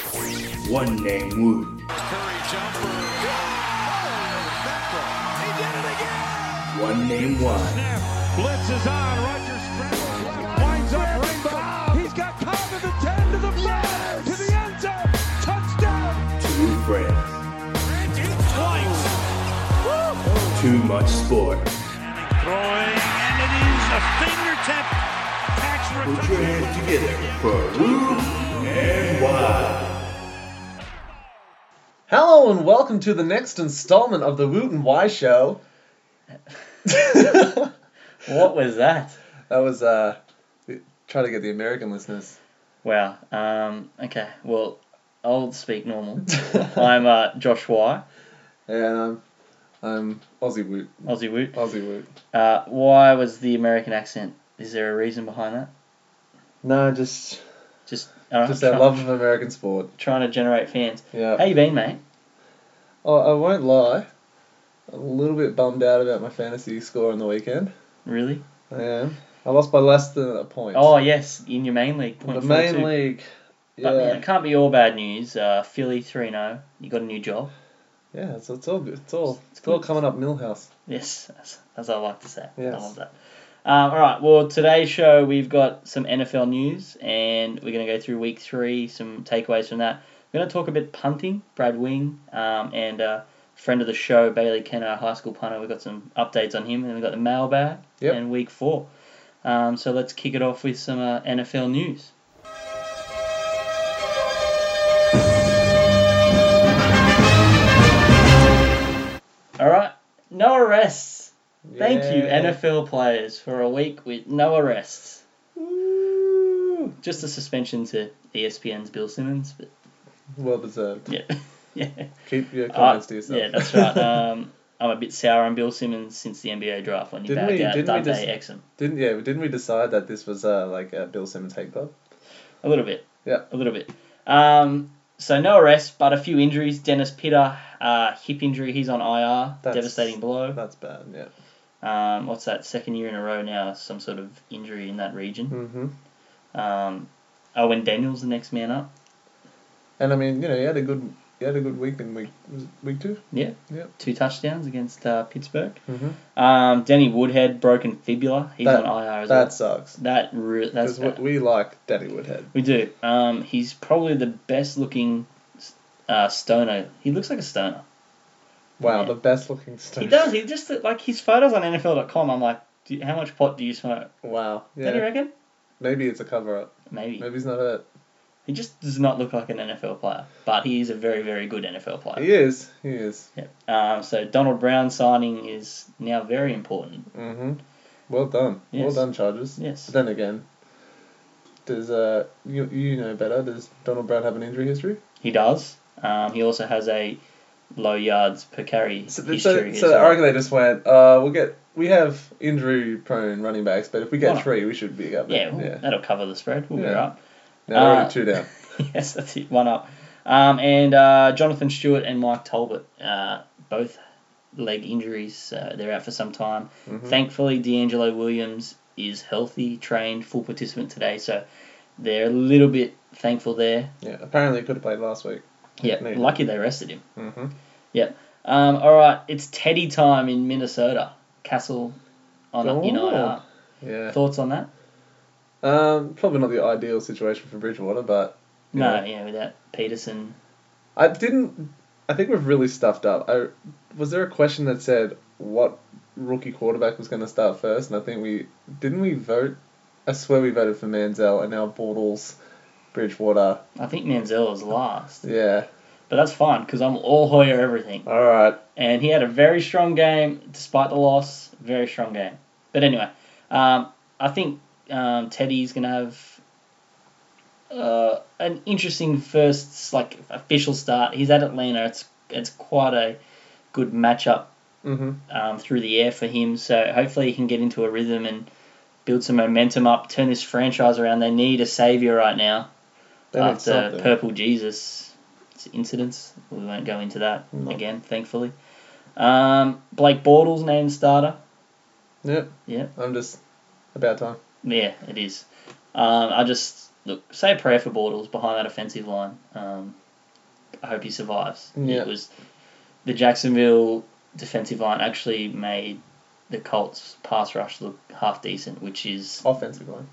One named Woot. Curry jumper. He did it again. One named One. Blitz is on. Rodgers scrambles left. Winds up Rainbow. He's got Cobb to the 10 to the 5 to the end zone. Touchdown. Two friends. Twice. Too much sport. Throwing, and it is a fingertip catch. Put your hands together for Woot and Wide. Hello and welcome to the next installment of the Woot and Y Show. What was that? That was try to get the American listeners. Wow. Okay. Well, I'll speak normal. I'm Josh Y. And I'm Aussie Woot. Aussie Woot. Aussie Woot. Why was the American accent? Is there a reason behind that? No, just our love of American sport. Trying to generate fans. Yeah. How you been, mate? Oh, I won't lie. A little bit bummed out about my fantasy score on the weekend. Really? I am. I lost by less than a point. Oh yes, in your main league. the main league. Yeah. But man, it can't be all bad news. Philly 3-0. You got a new job. Yeah, it's all good. It's all good. coming up Millhouse. Yes, as I like to say. Yes. I love that. All right, well, today's show, we've got some NFL news, and we're going to go through week 3, some takeaways from that. We're going to talk a bit punting, Brad Wing, and friend of the show, Bailey Kenner, high school punter. We've got some updates on him, and then we've got the mailbag and week 4. So let's kick it off with some NFL news. All right, no arrests. Thank you, NFL players, for a week with no arrests. Woo. Just a suspension to ESPN's Bill Simmons, but Well deserved. yeah, yeah. Keep your comments to yourself. Yeah, that's right. I'm a bit sour on Bill Simmons since the NBA draft when he bagged out Dante Exum. Didn't we decide that this was like a Bill Simmons hate club? A little bit. Yeah. A little bit. So no arrests, but a few injuries. Dennis Pitta, hip injury. He's on IR. Devastating blow. That's bad. Yeah. What's that? Second year in a row now. Some sort of injury in that region. Mm-hmm. Owen Daniels, the next man up. And I mean, he had a good week in week 2. Yeah. Yeah. 2 touchdowns against Pittsburgh. Mm-hmm. Danny Woodhead, broken fibula. He's on IR as well. That sucks. That's Because we like Danny Woodhead. We do. He's probably the best looking stoner. He looks like a stoner. Wow, Yeah. the best looking stuff. He does. He just like his photos on NFL.com. I'm like, how much pot do you smoke? Wow. Yeah. Don't you reckon? Maybe it's a cover up. Maybe. Maybe he's not hurt. He just does not look like an NFL player, but he is a very, very good NFL player. He is. Yeah. So Donald Brown signing is now very important. Mm-hmm. Well done. Yes. Well done, Chargers. Yes. But then again, does you know better? Does Donald Brown have an injury history? He does. He also has a low yards per carry history. So I reckon they just went. We have injury prone running backs, but if we get 3, we should be covered. Yeah, that'll cover the spread. We'll be Yeah. right. Now they're already 2 down. Yes, that's it. 1 up. And Jonathan Stewart and Mike Talbot, both leg injuries. They're out for some time. Mm-hmm. Thankfully, D'Angelo Williams is healthy, trained, full participant today, so they're a little bit thankful there. Yeah, apparently he could have played last week. Yeah, lucky they rested him. Mm-hmm. Yep. All right, it's Teddy time in Minnesota. Castle in IR. Yeah. Thoughts on that? Probably not the ideal situation for Bridgewater, but without Peterson. I think we've really stuffed up. Was there a question that said what rookie quarterback was going to start first? And I think we vote. I swear we voted for Manziel, and now Bortles, Bridgewater. I think Manziel was last. Yeah. But that's fine, because I'm all Hoyer everything. All right. And he had a very strong game, despite the loss. Very strong game. But anyway, I think Teddy's going to have an interesting first official start. He's at Atlanta. It's quite a good matchup through the air for him. So hopefully he can get into a rhythm and build some momentum up, turn this franchise around. They need a savior right now after Purple Jesus incidents. We won't go into that again, thankfully. Blake Bortles named starter. Yep. Yeah. I'm just about time. Yeah, it is. look, say a prayer for Bortles behind that offensive line. I hope he survives. Yeah. It was the Jacksonville defensive line actually made the Colts pass rush look half decent, which is Offensive line.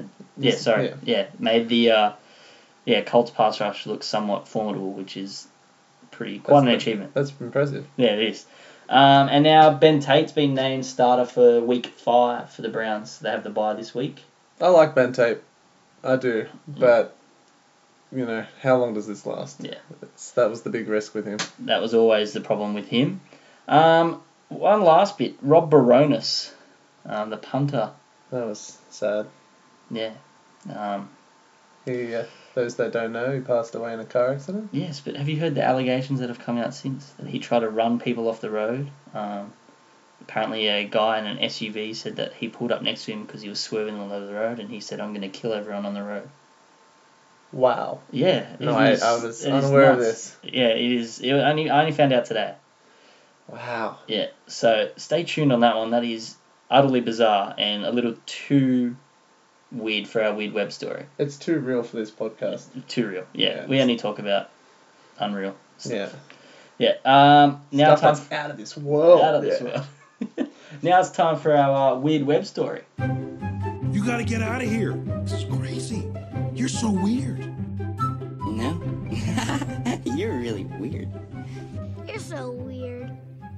made the Colts pass rush look somewhat formidable, which is quite an achievement. That's impressive. Yeah, it is. And now Ben Tate's been named starter for week 5 for the Browns. They have the bye this week. I like Ben Tate. I do. But, how long does this last? Yeah. That was the big risk with him. That was always the problem with him. One last bit. Rob Baronis, the punter. That was sad. Yeah. He, those that don't know, he passed away in a car accident. Yes, but have you heard the allegations that have come out since? That he tried to run people off the road. Apparently a guy in an SUV said that he pulled up next to him because he was swerving all over the road, and he said, "I'm going to kill everyone on the road." Wow. Yeah. I was unaware of this. Yeah, it is. I only found out today. Wow. Yeah, so stay tuned on that one. That is utterly bizarre and a little too weird for our Weird Web story. It's too real for this podcast. Too real. Yeah, we only talk about unreal stuff. Yeah. Yeah. Now stuff that's out of this world. Out of this world. Now it's time for our Weird Web story. You gotta get out of here. This is crazy. You're so weird. No? You're really weird. You're so weird.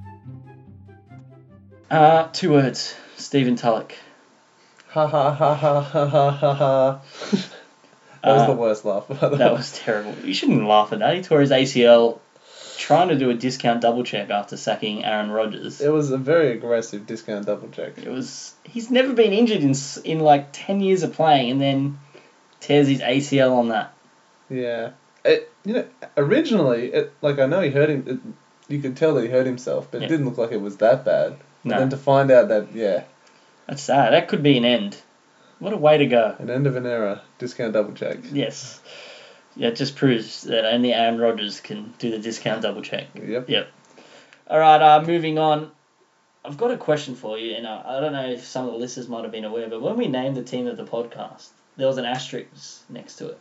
2 words. Stephen Tulloch. Ha ha ha ha ha ha ha ha. That was the worst laugh. That was terrible. You shouldn't laugh at that. He tore his ACL trying to do a discount double check after sacking Aaron Rodgers. It was a very aggressive discount double check. He's never been injured in like 10 years of playing, and then tears his ACL on that. Yeah. Originally, I know he hurt him. You could tell that he hurt himself, but it didn't look like it was that bad. No. And then to find out that, That's sad. That could be an end. What a way to go. An end of an era. Discount double check. Yes. Yeah, it just proves that only Aaron Rodgers can do the discount double check. Yep. All right, moving on. I've got a question for you, and I don't know if some of the listeners might have been aware, but when we named the team of the podcast, there was an asterisk next to it.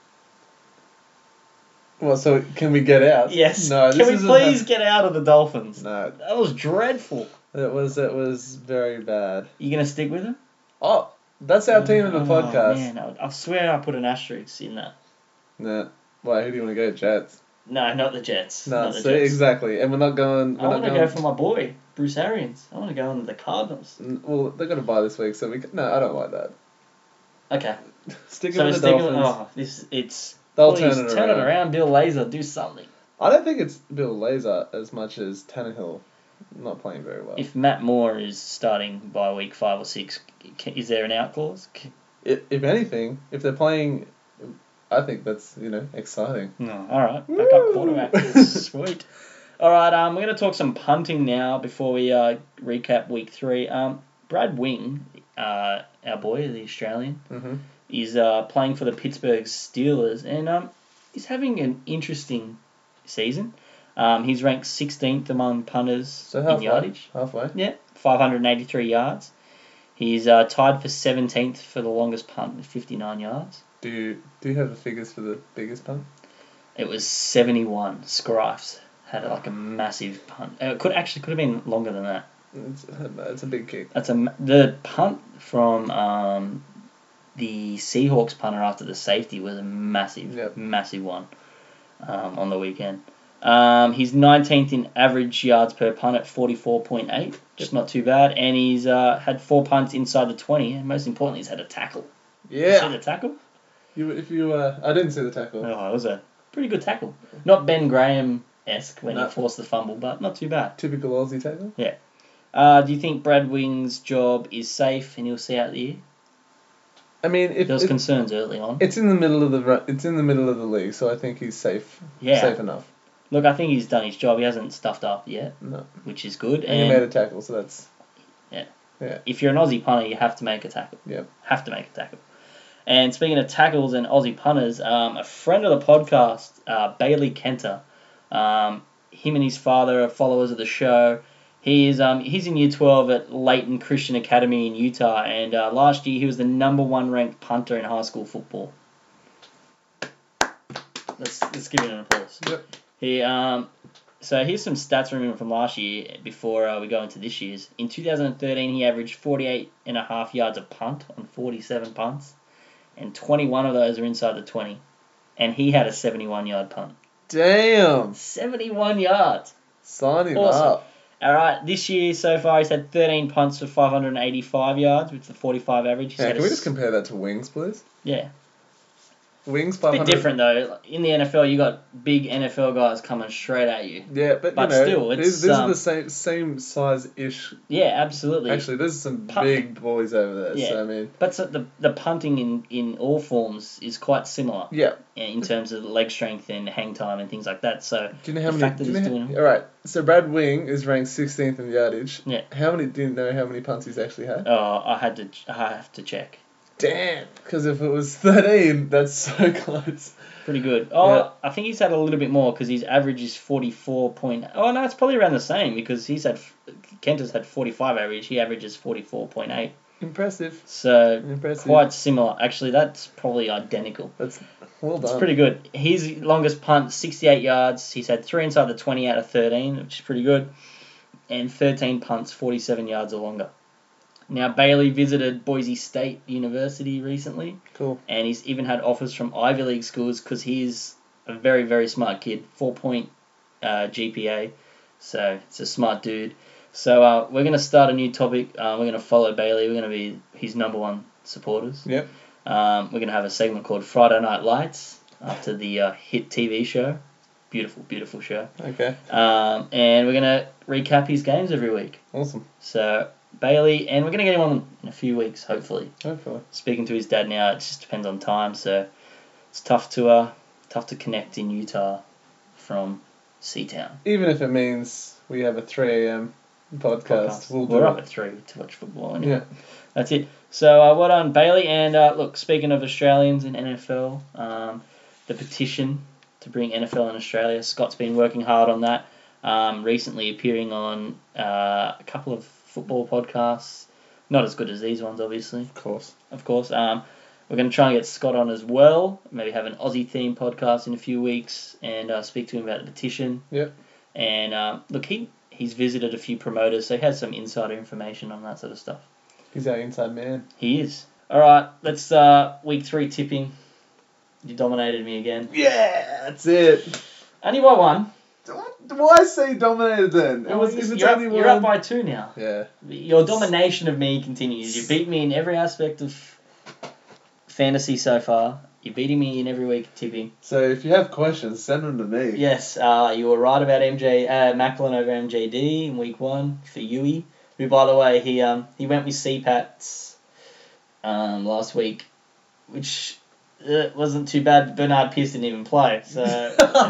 Well, so can we get out? Yes. No. Can we please get out of the Dolphins? No. That was dreadful. It was very bad. You gonna stick with them? Oh, that's our team of the podcast. Man, I swear I put an asterisk in that. Nah. Why? Who do you want to go? Jets? No, not the Jets. No, not the see, Jets. exactly. And we're not going. I want to go for my boy, Bruce Arians. I want to go on the Cardinals. Well, they're going to buy this week, so we can. No, I don't like that. Okay. Sticking with the Dolphins. They'll please, turn it around. Bill Lazor, do something. I don't think it's Bill Lazor as much as Tannehill not playing very well. If Matt Moore is starting by week 5 or 6, is there an out clause? If anything, if they're playing, I think that's, exciting. No, all right. Backup quarterback. Sweet. All right, we're going to talk some punting now before we recap week 3. Brad Wing, our boy, the Australian, is playing for the Pittsburgh Steelers, and he's having an interesting season. He's ranked 16th among punters in yardage. Halfway. Yeah, 583 yards. He's tied for 17th for the longest punt with 59 yards. Do you have the figures for the biggest punt? It was 71. Scrifes had a massive punt. It could have been longer than that. It's a big kick. The punt from the Seahawks punter after the safety was a massive one on the weekend. He's 19th in average yards per punt at 44.8, just not too bad. And he's had 4 punts inside the 20, and most importantly, he's had a tackle. Yeah. You see the tackle? I didn't see the tackle. Oh, it was a pretty good tackle. Not Ben Graham-esque when he forced the fumble, but not too bad. Typical Aussie tackle. Yeah. Do you think Brad Wing's job is safe and he'll see out the year? I mean, there was concerns early on. It's in the middle of the league, so I think he's safe. Yeah. Safe enough. Look, I think he's done his job. He hasn't stuffed up yet. No. Which is good. And he made a tackle, so that's... Yeah. If you're an Aussie punter, you have to make a tackle. Yep. Have to make a tackle. And speaking of tackles and Aussie punters, a friend of the podcast, Bailey Kenter, him and his father are followers of the show. He's in Year 12 at Layton Christian Academy in Utah, and last year he was the number 1 ranked punter in high school football. Let's give it an applause. Yep. He So here's some stats from him from last year before we go into this year's. In 2013, he averaged 48.5 yards a punt on 47 punts, and 21 of those are inside the 20. And he had a 71-yard punt. Damn. 71 yards. Sign him Awesome. up. All right, this year so far he's had 13 punts for 585 yards with the 45 average. He's Yeah, had can we just compare that to Wings, please? Yeah. Wings A 500. bit different though. In the NFL, you got big NFL guys coming straight at you. Yeah, but But you know, still, it's, these are the same size-ish. Yeah, absolutely. Actually, there's some Punt- big boys over there. Yeah. So I mean, But so the punting in all forms is quite similar yeah. in terms of leg strength and hang time and things like that. So Do you know how the many? fact that do you he's know doing all right. So Brad Wing is ranked 16th in yardage. Yeah. How many? Do you know how many punts he's actually had? I have to check. Damn. Because if it was 13, that's so close. Pretty good. Yeah. I think he's had a little bit more because his average is 44 point. Oh no, it's probably around the same because Kent has had 45 average. He averages 44.8. Impressive. So Impressive. quite similar. Actually, that's probably identical. That's well done. It's pretty good. His longest punt, 68 yards. He's had 3 inside the 20 out of 13, which is pretty good. And 13 punts, 47 yards or longer. Now, Bailey visited Boise State University recently. Cool. And he's even had offers from Ivy League schools because he's a very, very smart kid. 4-point GPA. So, it's a smart dude. So, we're going to start a new topic. We're going to follow Bailey. We're going to be his number one supporters. Yep. We're going to have a segment called Friday Night Lights after the hit TV show. Beautiful, beautiful show. Okay. And we're going to recap his games every week. Awesome. So, Bailey, and we're going to get him on in a few weeks, hopefully. Hopefully. Speaking to his dad now, it just depends on time, so it's tough to connect in Utah from Seatown. Even if it means we have a 3 a.m. podcast, we'll do We're it. up at 3 to watch football anyway. Yeah. That's it. So, well done, Bailey. And look, speaking of Australians in NFL, the petition to bring NFL in Australia, Scott's been working hard on that. Recently appearing on a couple of football podcasts, not as good as these ones, obviously. Of course. We're going to try and get Scott on as well. Maybe have an Aussie themed podcast in a few weeks and speak to him about the petition. Yep. And look, he's visited a few promoters, so he has some insider information on that sort of stuff. He's our inside man. He is. All right, let's week 3 tipping. You dominated me again. Yeah, that's it. Only by 1. Why say dominated then? It was. If it's only you're up by 2 now. Yeah. Your domination of me continues. You beat me in every aspect of fantasy so far. You're beating me in every week tipping. So if you have questions, send them to me. Yes, you were right about Macklin over MJD in week 1 for Yui, who, by the way, he went with CPATs last week, which wasn't too bad. Bernard Pierce didn't even play, so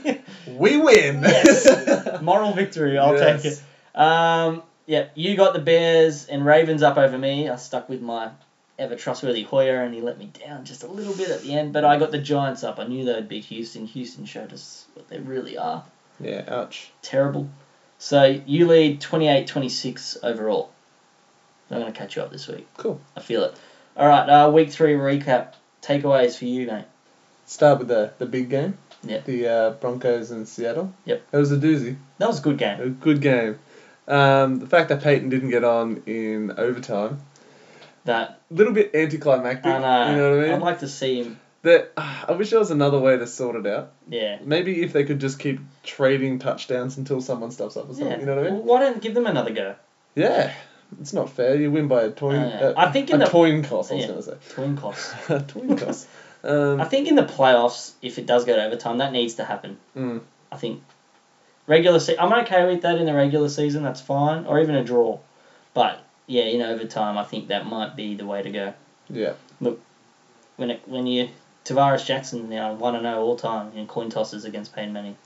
We win. yes, moral victory. I'll take it. Yeah, you got the Bears and Ravens up over me. I stuck with my ever trustworthy Hoyer, and he let me down just a little bit at the end. But I got the Giants up. I knew they'd beat Houston. Houston showed us what they really are. Yeah, ouch. Terrible. So you lead 28-26 overall. I'm going to catch you up this week. Cool. I feel it. All right, week 3 recap. Takeaways for you, mate. Start with the big game. Yep. The Broncos in Seattle. Yep. It was a doozy. That was a good game. A good game. The fact that Peyton didn't get on in overtime, That a little bit anticlimactic. I know. You know what I mean? I'd like to see him. I wish there was another way to sort it out. Yeah. Maybe if they could just keep trading touchdowns until someone stuffs up or something. Yeah. You know what I mean? Well, why don't give them another go? Yeah. It's not fair. You win by a toin. I think in a the toin cost. I was yeah. going to say. Twin costs. A toin cost. I think in the playoffs, if it does go to overtime, that needs to happen. Mm. I think regular season, I'm okay with that in the regular season. That's fine, or even a draw. But yeah, in overtime, I think that might be the way to go. Yeah. Look, when you Tavares Jackson now 1-0 all time in coin tosses against Peyton Manning.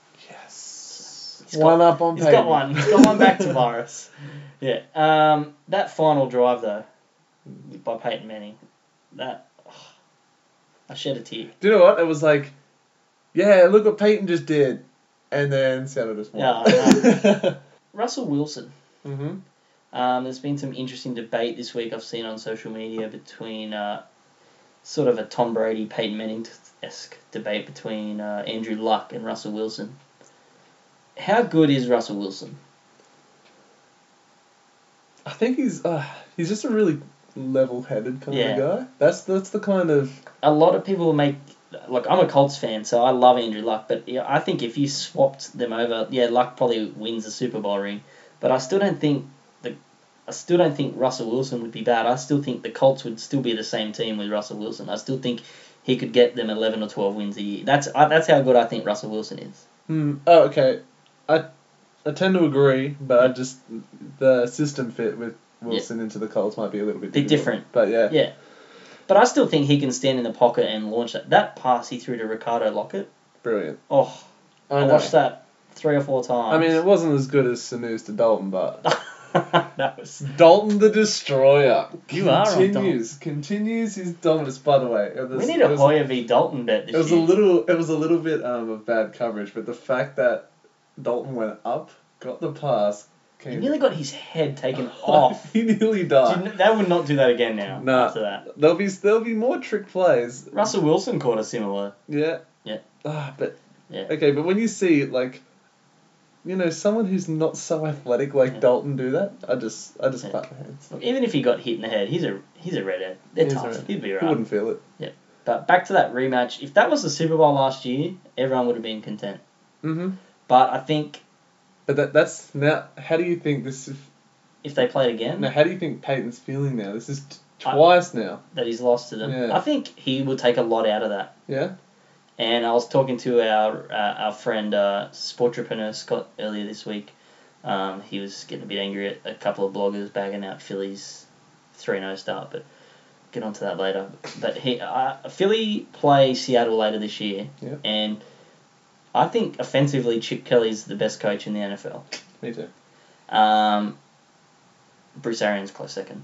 Yes. He's got- One up on He's Peyton. got one. He's got one back to Tavares. Yeah. That final drive though, by Peyton Manning, that I shed a tear. Do you know what? It was like, yeah, look what Peyton just did. And then Seattle just won. Yeah, Russell Wilson. Mm-hmm. There's been some interesting debate this week I've seen on social media between sort of a Tom Brady, Peyton Manning-esque debate between Andrew Luck and Russell Wilson. How good is Russell Wilson? I think he's just a really level-headed kind Yeah. of guy. That's the kind of... A lot of people make... Like, I'm a Colts fan, so I love Andrew Luck, but yeah, I think if you swapped them over, yeah, Luck probably wins the Super Bowl ring, but I still don't think Russell Wilson would be bad. I still think the Colts would still be the same team with Russell Wilson. I still think he could get them 11 or 12 wins a year. That's how good I think Russell Wilson is. Oh, okay. I tend to agree, but the system fit with Wilson into the Colts might be a little bit different. But yeah. Yeah. But I still think he can stand in the pocket and launch that. That pass he threw to Ricardo Lockett. Brilliant. Oh, I watched that 3 or 4 times. I mean, it wasn't as good as Sanu's to Dalton, but... That was... Dalton the Destroyer. You are on Dalton. Continues his dominance, by the way. We need a Hoyer v. Dalton bet this year. It was a little bit of bad coverage, but the fact that Dalton went up, got the pass... He nearly got his head taken off. He nearly died. They would not do that again now. Nah, after that. There'll be more trick plays. Russell Wilson caught a similar. Yeah. Yeah. But yeah. Okay, but when you see someone who's not so athletic like Dalton do that, I just clap my hands. Look, even if he got hit in the head, he's a redhead. They're tough. He'd be right. He wouldn't feel it. Yeah. But back to that rematch. If that was the Super Bowl last year, everyone would have been content. But I think. But that's now. How do you think this? If they play it again. Now, how do you think Peyton's feeling now? This is twice now that he's lost to them. Yeah. I think he will take a lot out of that. Yeah. And I was talking to our friend Sportrepreneur Scott earlier this week. He was getting a bit angry at a couple of bloggers bagging out Philly's 3-0 start, but get onto that later. But Philly play Seattle later this year, and I think offensively Chip Kelly's the best coach in the NFL. Me too. Bruce Arians close second.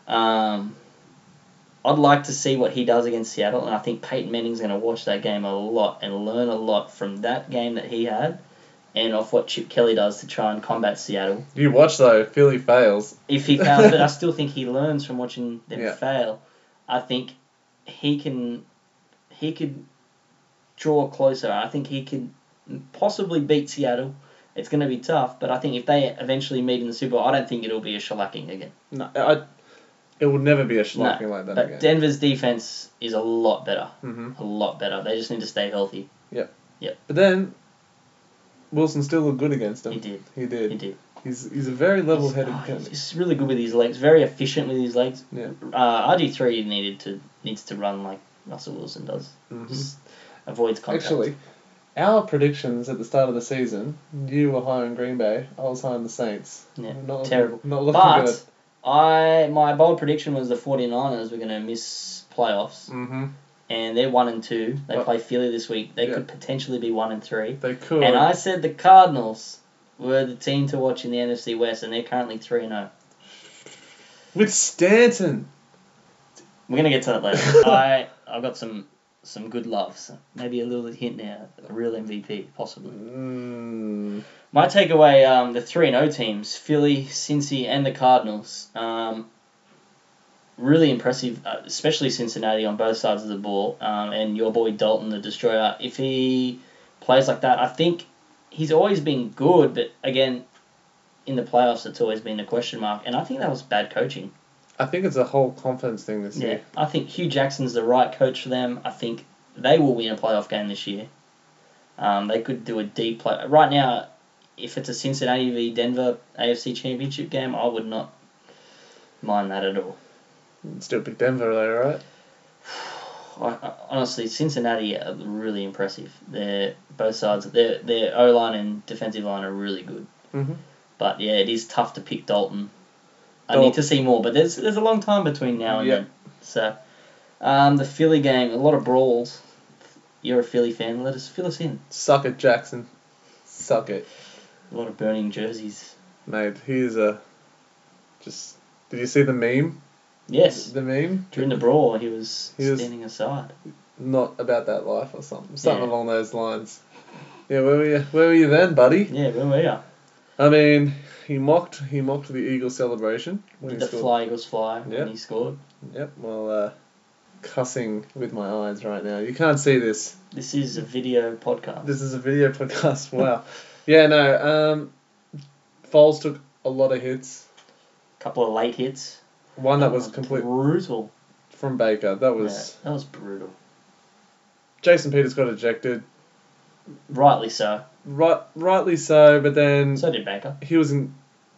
I'd like to see what he does against Seattle, and I think Peyton Manning's going to watch that game a lot and learn a lot from that game that he had and off what Chip Kelly does to try and combat Seattle. You watch, though, Philly fails. If he fails, but I still think he learns from watching them fail. I think he could draw closer. I think he could possibly beat Seattle. It's going to be tough, but I think if they eventually meet in the Super Bowl, I don't think it'll be a shellacking again. No, it would never be a shellacking like that but again. Denver's defense is a lot better. Mm-hmm. A lot better. They just need to stay healthy. Yep. Yep. But Wilson still looked good against him. He did. He's a very level-headed guy. He's really good with his legs. Very efficient with his legs. Yeah. RG3 needs to run like Russell Wilson does. Mm-hmm. Just avoids contact. Actually, our predictions at the start of the season, you were high on Green Bay, I was high on the Saints. Yeah. Terrible. Not looking good. My bold prediction was the 49ers were going to miss playoffs. Mm-hmm. And they're 1-2. They play Philly this week. They could potentially be 1-3. They could. And I said the Cardinals were the team to watch in the NFC West, and they're currently 3-0. With Stanton. We're gonna get to that later. I've got some good loves. Maybe a little hint now. A real MVP, possibly. My takeaway: the 3-0 teams, Philly, Cincy, and the Cardinals. Really impressive, especially Cincinnati on both sides of the ball, and your boy Dalton, the Destroyer. If he plays like that, I think he's always been good, but again, in the playoffs, it's always been a question mark, and I think that was bad coaching. I think it's a whole confidence thing this year. I think Hugh Jackson's the right coach for them. I think they will win a playoff game this year. They could do a deep play. Right now, if it's a Cincinnati v Denver AFC Championship game, I would not mind that at all. Still pick Denver though, right? Honestly, Cincinnati are really impressive. They're both sides. Their O-line and defensive line are really good. Mm-hmm. But yeah, it is tough to pick Dalton. I need to see more, but there's a long time between now and then. So, the Philly game, a lot of brawls. You're a Philly fan. Fill us in. Suck it, Jackson. Suck it. A lot of burning jerseys. Mate, he's just. Did you see the meme? Yes. The meme? During the brawl, he was standing aside. Not about that life or something. Something along those lines. Yeah, where were you then, buddy? Yeah, where were you? I mean, he mocked the Eagles celebration when Did the Fly Eagles fly when he scored? Yep. Well, cussing with my eyes right now. You can't see this. This is a video podcast. This is a video podcast. Wow. Yeah, no. Foles took a lot of hits. Couple of late hits. One that was complete brutal from Baker. That was brutal. Jason Peters got ejected. Rightly so. Rightly so, but then So did Baker. he was in.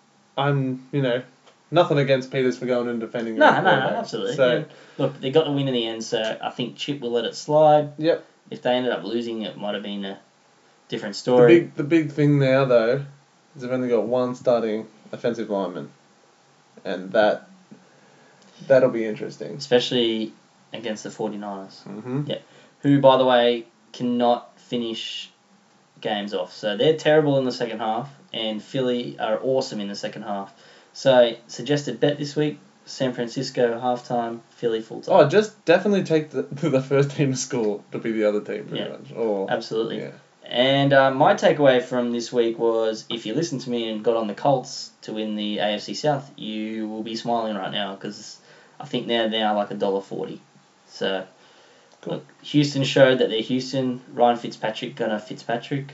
Nothing against Peters for going and defending. No, absolutely. So Yeah. Look, they got the win in the end, so I think Chip will let it slide. Yep. If they ended up losing, it might have been a different The story. big thing now though is they've only got one starting offensive lineman, and that'll be interesting. Especially against the 49ers. Mm-hmm. Yeah. Who, by the way, cannot finish games off. So they're terrible in the second half, and Philly are awesome in the second half. So, suggested bet this week, San Francisco halftime, Philly full time. Oh, just definitely take the first team to score to be the other team, pretty much. Or, absolutely. Yeah. And my takeaway from this week was, if you listened to me and got on the Colts to win the AFC South, you will be smiling right now, because I think they're now like $1.40. So, cool. Look, Houston showed that they're Houston. Ryan Fitzpatrick gonna Fitzpatrick.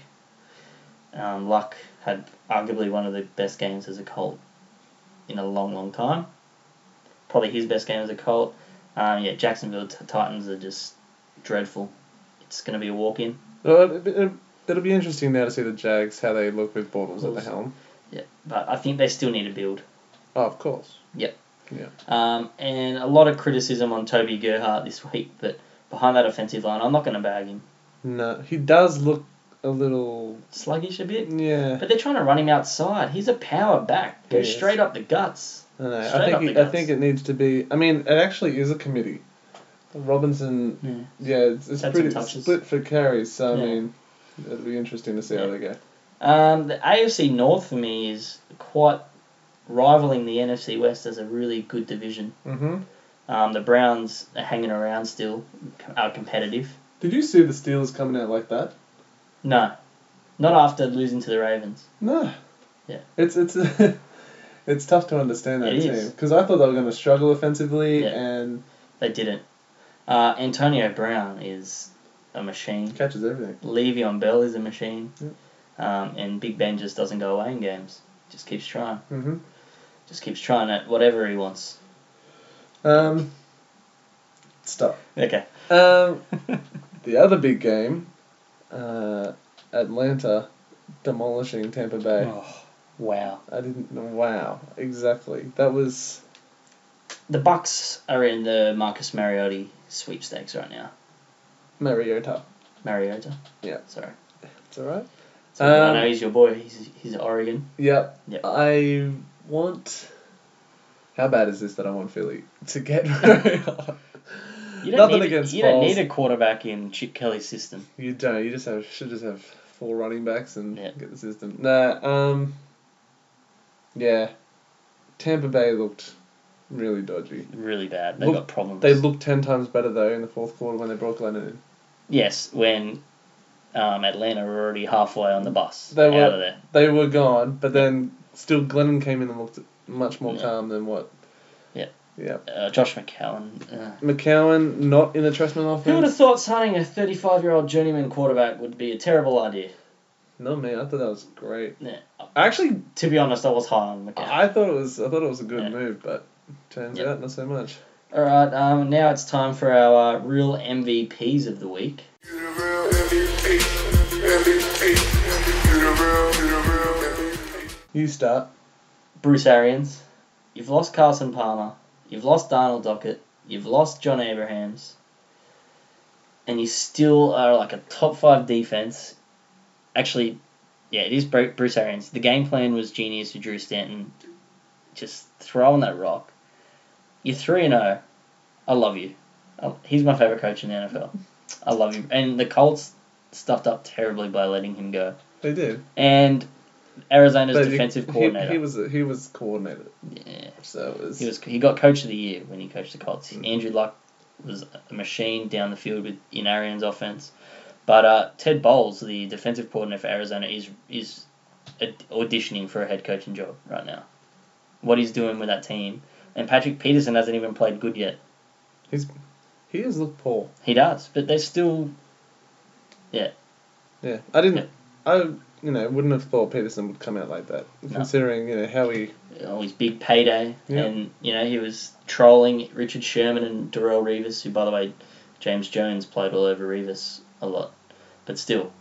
Luck had arguably one of the best games as a Colt in a long, long time. Probably his best game as a Colt. Jacksonville Titans are just dreadful. It's going to be a walk-in. Well, it'll be interesting now to see the Jags, how they look with Bortles at the helm. Yeah, but I think they still need to build. Oh, of course. Yep. Yeah. And a lot of criticism on Toby Gerhart this week, but behind that offensive line, I'm not going to bag him. No, he does look a little sluggish a bit. Yeah. But they're trying to run him outside. He's a power back. Go straight up the guts. I know. I think it needs to be. I mean, it actually is a committee. Robinson, it's pretty split for carries. So I mean, it'll be interesting to see how they go. The AFC North for me is quite rivaling the NFC West as a really good division. Mm-hmm. The Browns are hanging around still, are competitive. Did you see the Steelers coming out like that? No, not after losing to the Ravens. No. Yeah. It's it's tough to understand that team, because I thought they were going to struggle offensively, and they didn't. Antonio Brown is a machine. Catches everything. Le'Veon Bell is a machine. Yep. And Big Ben just doesn't go away in games. Just keeps trying. Mm-hmm. Just keeps trying at whatever he wants. Stop. Okay. The other big game, Atlanta demolishing Tampa Bay. Oh, wow. I didn't know. Wow. Exactly. That was... The Bucks are in the Marcus Mariota sweepstakes right now. Mariota. Yeah. Sorry. It's alright. So I know he's your boy. He's Oregon. Yep. Yep. I want... How bad is this that I want Philly to get You Nothing against You don't need a quarterback in Chip Kelly's system. You don't. You should just have 4 running backs and get the system. Yeah. Tampa Bay looked really dodgy. Really bad. They got problems. They looked 10 times better though in the fourth quarter when they brought Glennon in. Yes, when Atlanta were already halfway on the bus out of there. They were gone, but then still Glennon came in and looked much more calm than what. Yeah. Josh McCown. McCowan not in the Trestman offense. Who would have thought signing a 35-year-old journeyman quarterback would be a terrible idea? No, man, I thought that was great. Yeah. Actually, to be honest, I was high on McCown. I thought it was a good move, but turns out not so much. All right, now it's time for our real MVPs of the week. You start. Bruce Arians. You've lost Carson Palmer. You've lost Darnell Dockett. You've lost John Abrahams. And you still are like a top 5 defense. Actually, yeah, it is Bruce Arians. The game plan was genius with Drew Stanton. Just throwing that rock. You're 3-0. I love you. He's my favourite coach in the NFL. I love you. And the Colts stuffed up terribly by letting him go. They did. And Arizona's defensive coordinator. He was coordinator. Yeah. So it was... He got coach of the year when he coached the Colts. Andrew Luck was a machine down the field in Arians' offense. But Ted Bowles, the defensive coordinator for Arizona, is auditioning for a head coaching job right now. What he's doing with that team. And Patrick Peterson hasn't even played good yet. He has looked poor. He does, but they're still. Yeah, I didn't. I wouldn't have thought Peterson would come out like that, considering how he. His big payday, Yeah. and he was trolling Richard Sherman and Darrell Revis, who, by the way, James Jones played all over Revis a lot, but still.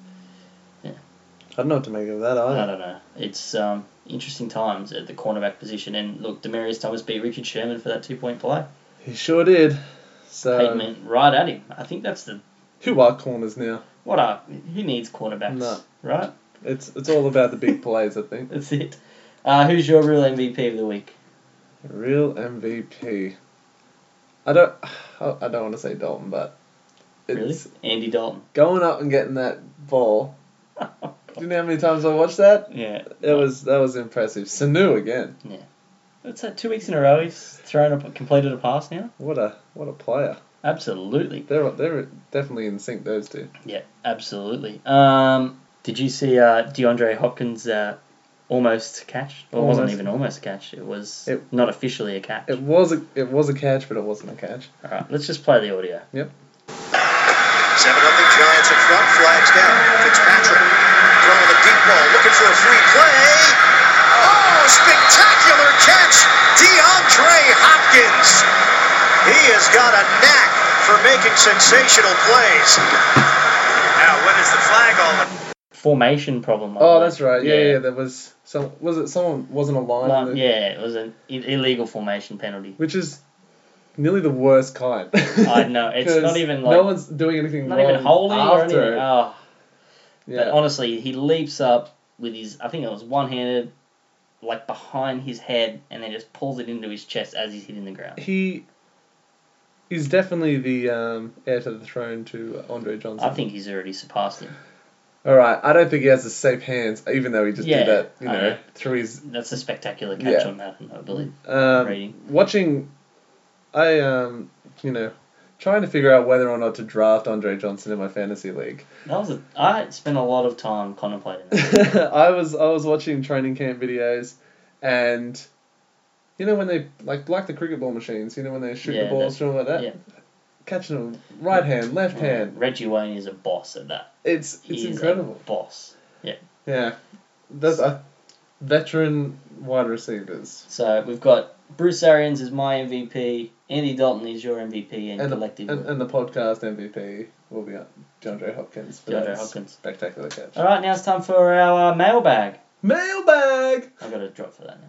I don't know what to make of that either. I don't know. It's interesting times at the cornerback position, and look, Demarius Thomas beat Richard Sherman for that 2-point play. He sure did. So Peyton went right at him. I think that's the who are corners now? who needs cornerbacks, No. right? It's all about the big plays, I think. That's it. Who's your real MVP of the week? Real MVP. I don't want to say Dalton, but it's Really? Andy Dalton. going up and getting that ball. Do you know how many times I watched that? Yeah. That was impressive. Sanu again. Yeah. What's that? 2 weeks in a row he's completed a pass now. What a player. Absolutely. They're definitely in sync, those two. Yeah, absolutely. Did you see DeAndre Hopkins' almost catch? Well, it wasn't even almost a catch. It was not officially a catch. It was a catch, but it wasn't a catch. All right, let's just play the audio. Yep. 7-0 Giants in front, flags down. Fitzpatrick throwing the deep ball, looking for a free play. Oh, spectacular catch, DeAndre Hopkins. He has got a knack for making sensational plays. Now, when is the flag all about? Formation problem. Oh, that's right. Yeah. There was someone wasn't aligned. Yeah, it was an illegal formation penalty. Which is nearly the worst kind. I know. It's not even like no one's doing anything not wrong. even holding or anything. It. Oh. Yeah. But honestly, he leaps up with his, I think it was one-handed, like behind his head, and then just pulls it into his chest as he's hitting the ground. He is definitely the heir to the throne to Andre Johnson. I think he's already surpassed him. All right, I don't think he has the safe hands, even though he just did that, through his. That's a spectacular catch on that, I believe. Watching, trying to figure out whether or not to draft Andre Johnson in my fantasy league. I spent a lot of time contemplating that. I was watching training camp videos, and when they like the cricket ball machines, when they shoot the balls through like that. Yeah. Catching them right hand, left hand. Reggie Wayne is a boss at that. It's incredible. A boss. Yeah. Yeah. That's a veteran wide receivers. So we've got Bruce Arians is my MVP, Andy Dalton is your MVP, and collective. And the podcast MVP will be DeAndre Hopkins. DeAndre Hopkins. Spectacular catch. All right, now it's time for our mailbag. Mailbag! I've got a drop for that now.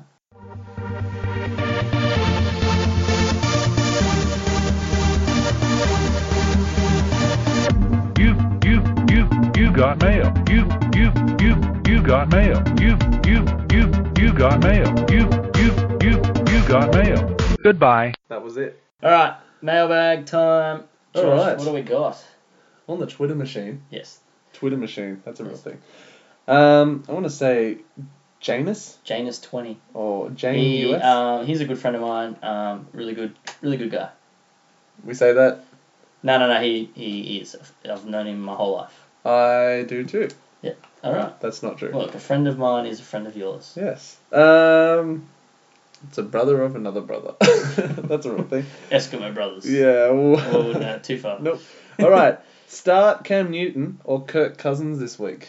You got mail. You got mail. You got mail. You got mail. Goodbye. That was it. All right, mailbag time. Josh, All right. What do we got? On the Twitter machine. Yes. Twitter machine. That's a real thing. I want to say Janus. Janus 20. Or Jane US. He's a good friend of mine. Really good guy. We say that? No. He is. I've known him my whole life. I do too. Yeah. All right. That's not true. Well, look, a friend of mine is a friend of yours. Yes. It's a brother of another brother. That's a real thing. Eskimo brothers. Yeah. Oh, no, too far. Nope. All right. Start Cam Newton or Kirk Cousins this week.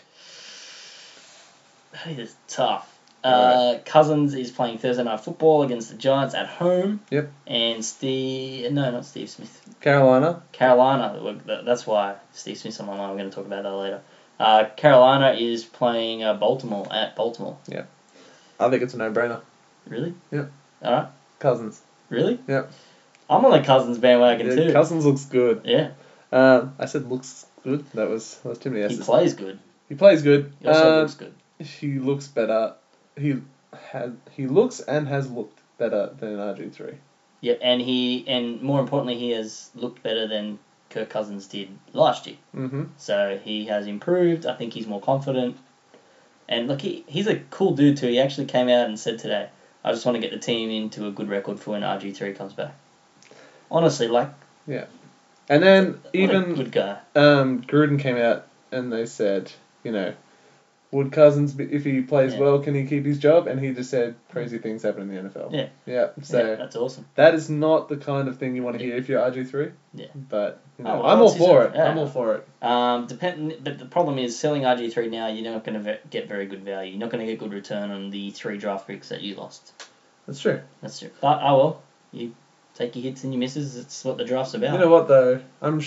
That is tough. Right. Cousins is playing Thursday Night Football against the Giants at home. Yep. And not Steve Smith. Carolina. That's why Steve Smith's on my mind. We're going to talk about that later. Carolina is playing Baltimore at Baltimore. Yeah. I think it's a no-brainer. Really? Yep. All right. Cousins. Really? Yep. I'm on the Cousins bandwagon too. Cousins looks good. Yeah. I said looks good. That was too many S's. He plays good. He plays good. He also looks good. He looks better. He looks and has looked better than RG3. Yeah, and more importantly, he has looked better than Kirk Cousins did last year. Mm-hmm. So he has improved. I think he's more confident. And look, he's a cool dude too. He actually came out and said today, I just want to get the team into a good record for when RG3 comes back. Honestly, yeah. And then even good guy. Gruden came out and they said, would Cousins, if he plays Yeah. well, can he keep his job? And he just said crazy things happen in the NFL. Yeah. Yeah. So Yeah, that's awesome. that is not the kind of thing you want to hear if you're RG3. Yeah. But Oh, well, I'm all that's his- for it. yeah. I'm all for it. But the problem is selling RG3 now. You're not going to get very good value. You're not going to get good return on the 3 draft picks that you lost. That's true. That's true. But you take your hits and your misses. It's what the draft's about. You know what though?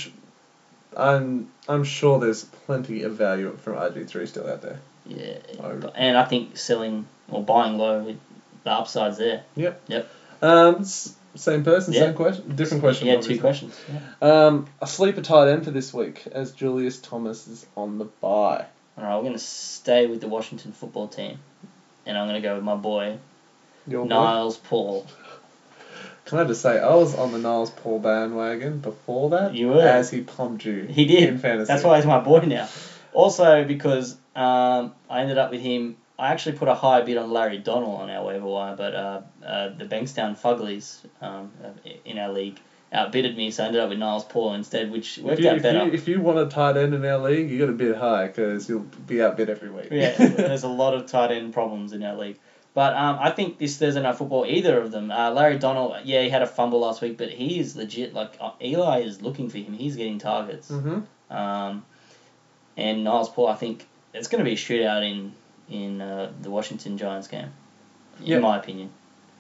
I'm sure there's plenty of value from RG3 still out there. Yeah. Oh. And I think selling or buying low, the upside's there. Yep. Yep. Same person, Yeah. same question, different question. Yeah, obviously. 2 questions. Yeah. A sleeper tight end for this week as Julius Thomas is on the bye. All right, we're going to stay with the Washington football team, and I'm going to go with my boy Your boy? Niles Paul. Can I just say, I was on the Niles Paul bandwagon before that. You were. As he pumped you. He did. In fantasy. That's why he's my boy now. Also, because I ended up with him. I actually put a high bid on Larry Donnell on our waiver wire, but the Bankstown Fuglies in our league outbidded me, so I ended up with Niles Paul instead, which worked out better. If you want a tight end in our league, you got to bid high because you'll be outbid every week. Yeah, there's a lot of tight end problems in our league. But I think this Thursday Night Football, either of them, Larry Donnell, yeah, he had a fumble last week, but he is legit. Like Eli is looking for him. He's getting targets. Mm-hmm. And Niles Paul, I think it's going to be a shootout in the Washington Giants game, in my opinion.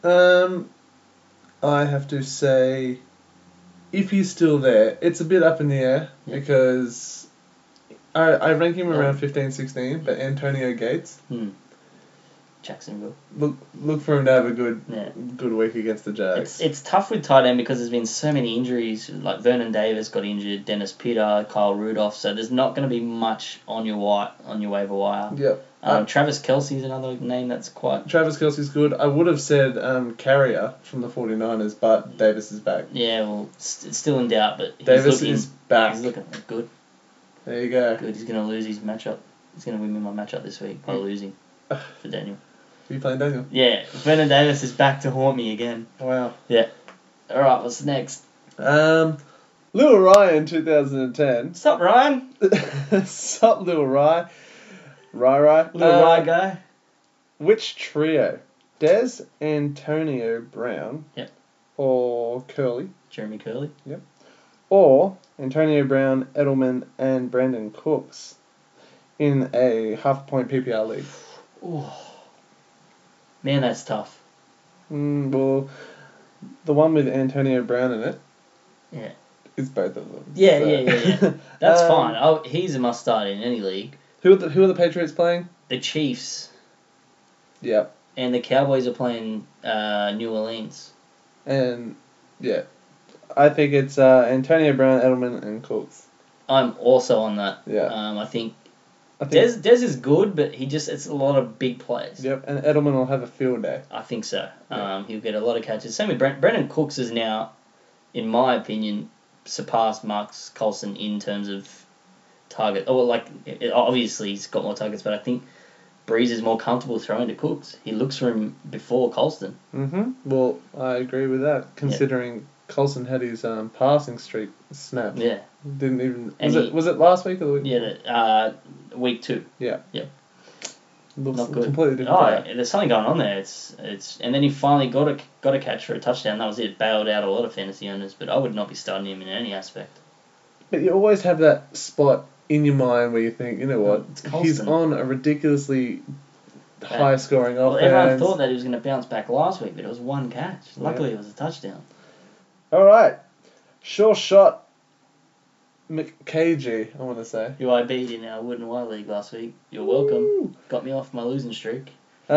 I have to say, if he's still there, it's a bit up in the air because I rank him around 15, 16, but Antonio Gates. Jacksonville. Look for him to have a good week against the Jags. It's tough with tight end because there's been so many injuries. Like Vernon Davis got injured, Dennis Pitta, Kyle Rudolph. So there's not going to be much on your waiver wire. Yep. Travis Kelce's another name that's quite. Travis Kelce's good. I would have said Carrier from the 49ers, but Davis is back. Yeah, well, it's still in doubt, but Davis is back. He's looking good. There you go. Good. He's going to lose his matchup. He's going to win me my matchup this week by losing for Daniel. Are you playing Daniel? Yeah, Vernon Davis is back to haunt me again. Wow. Yeah. All right, what's next? Lil Ryan 2010. What's up, Ryan? Sup, Lil Rye. Rye. Little Rye guy. Which trio? Dez, Antonio Brown. Yep. Or Curly. Jeremy Curley. Yep. Or Antonio Brown, Edelman, and Brandon Cooks in a half-point PPR league. Ooh. Man, that's tough. Well, the one with Antonio Brown in it. Yeah. Is both of them. Yeah, so. yeah. That's fine. He's a must start in any league. Who are the Patriots playing? The Chiefs. Yep. And the Cowboys are playing New Orleans. And yeah, I think it's Antonio Brown, Edelman, and Cooks. I'm also on that. Yeah. I think Dez is good, but it's a lot of big plays. Yep, and Edelman will have a field day. I think so. Yeah. He'll get a lot of catches. Same with Brendan Cooks is now, in my opinion, surpassed Marcus Colston in terms of target. Obviously he's got more targets, but I think Breeze is more comfortable throwing to Cooks. He looks for him before Colston. Mm-hmm. Well, I agree with that, considering Colston had his passing streak snapped. Yeah. Didn't even... And Was it last week or the week? Yeah, week 2. Yeah. Yep. Looks Not good. completely different. player. There's something going on there. It's and then he finally got a catch for a touchdown. That was it. Bailed out a lot of fantasy owners, but I would not be starting him in any aspect. But you always have that spot in your mind where you think, you know what, It's Colston. he's on a ridiculously high-scoring Well, offense. everyone thought that he was going to bounce back last week, but it was one catch. Luckily, it was a touchdown. All right. Sure shot McKG, I want to say. Who I beat in our Wood and Wire League last week. You're welcome. Woo. Got me off my losing streak.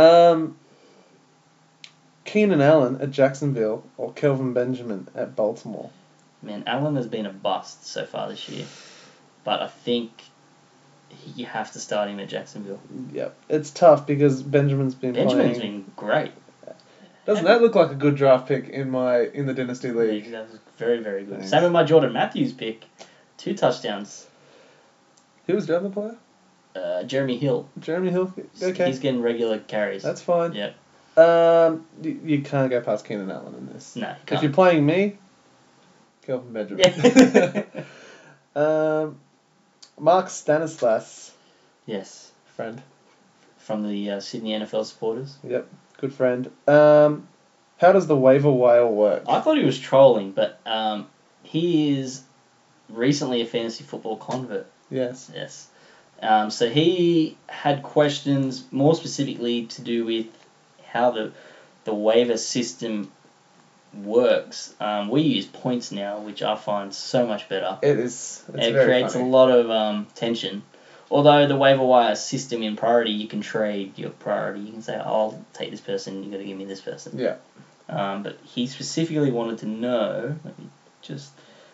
Keenan Allen at Jacksonville or Kelvin Benjamin at Baltimore. Man, Allen has been a bust so far this year. But I think you have to start him at Jacksonville. Yep. It's tough because Benjamin's Benjamin's playing. been great. Doesn't that look like a good draft pick in the Dynasty League? That was very, very good. Thanks. Same with my Jordan Matthews pick. 2 touchdowns. Who was the other player? Jeremy Hill. Jeremy Hill? Okay. He's getting regular carries. That's fine. Yep. You can't go past Keenan Allen in this. No, you If can't. you're playing me, Kelvin Benjamin. Yeah. Mark Stanislas, Yes. friend. from the Sydney NFL supporters. Yep, good friend. How does the waiver wire work? I thought he was trolling, but he is recently a fantasy football convert. Yes. Yes. So he had questions more specifically to do with how the waiver system works. We use points now, which I find so much better. It's it very creates funny. a lot of tension. Although the waiver wire system in priority, you can trade your priority. You can say, I'll take this person, you got to give me this person. Yeah. But he specifically wanted to know, let me just,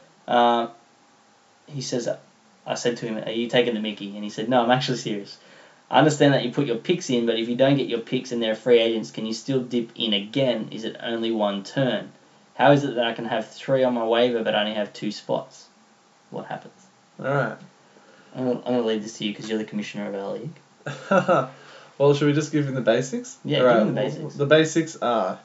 he says, I said to him, are you taking the mickey? And he said, no, I'm actually serious. I understand that you put your picks in, but if you don't get your picks and they're free agents, can you still dip in again? Is it only one turn? How is it that I can have 3 on my waiver but only have 2 spots? What happens? Alright. I'm going to leave this to you because you're the commissioner of our league. Well, should we just give him the basics? Yeah, Alright, give him the basics. The basics are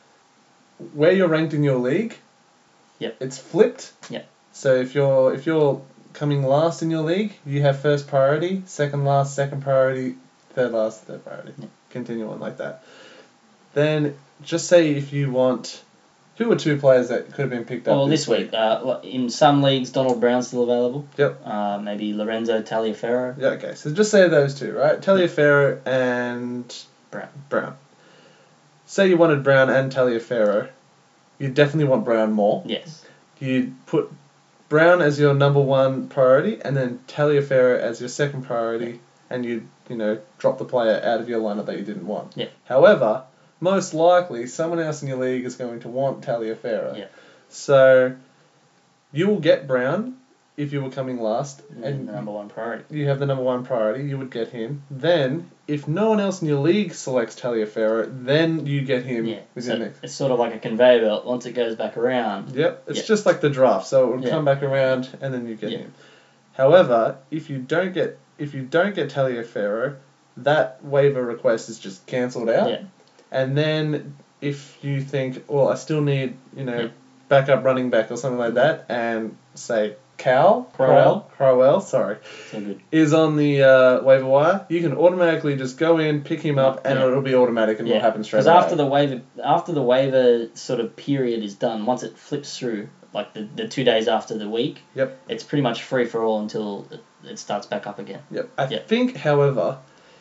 where you're ranked in your league. Yep. It's flipped. Yep. So if you're coming last in your league, you have first priority, second last, second priority, third last, third priority. Yep. Continue on like that. Then just say if you want, who are 2 players that could have been picked up Well, this week, in some leagues, Donald Brown's still available. Yep. Maybe Lorenzo Taliaferro. Yeah, okay. So just say those 2, right? Taliaferro and Brown. Say you wanted Brown and Taliaferro. You definitely want Brown more. Yes. You'd put Brown as your number 1 priority and then Taliaferro as your second priority, and you'd, drop the player out of your lineup that you didn't want. Yeah. However, most likely someone else in your league is going to want Taliaferro. Yeah. So you will get Brown if you were coming last And the number 1 priority. you have the number 1 priority, you would get him. Then, if no one else in your league selects Taliaferro, then you get him Yeah. with So your next. it's sort of like a conveyor belt. Once it goes back around. Yep, it's Yeah. just like the draft, so it will Yeah. come back around and then you get Yeah. him. However, if you don't get Taliaferro, that waiver request is just cancelled out. Yeah. And then if you think, well, I still need, Yeah. backup running back or something like that, and say Crowell, sorry, So good. is on the waiver wire, you can automatically just go in, pick him up, and Yeah. it'll be automatic and it'll happen straight away. Because after the waiver sort of period is done, once it flips through, like the 2 days after the week, Yep. it's pretty much free for all until it starts back up again. Yep. I Yep. think, however,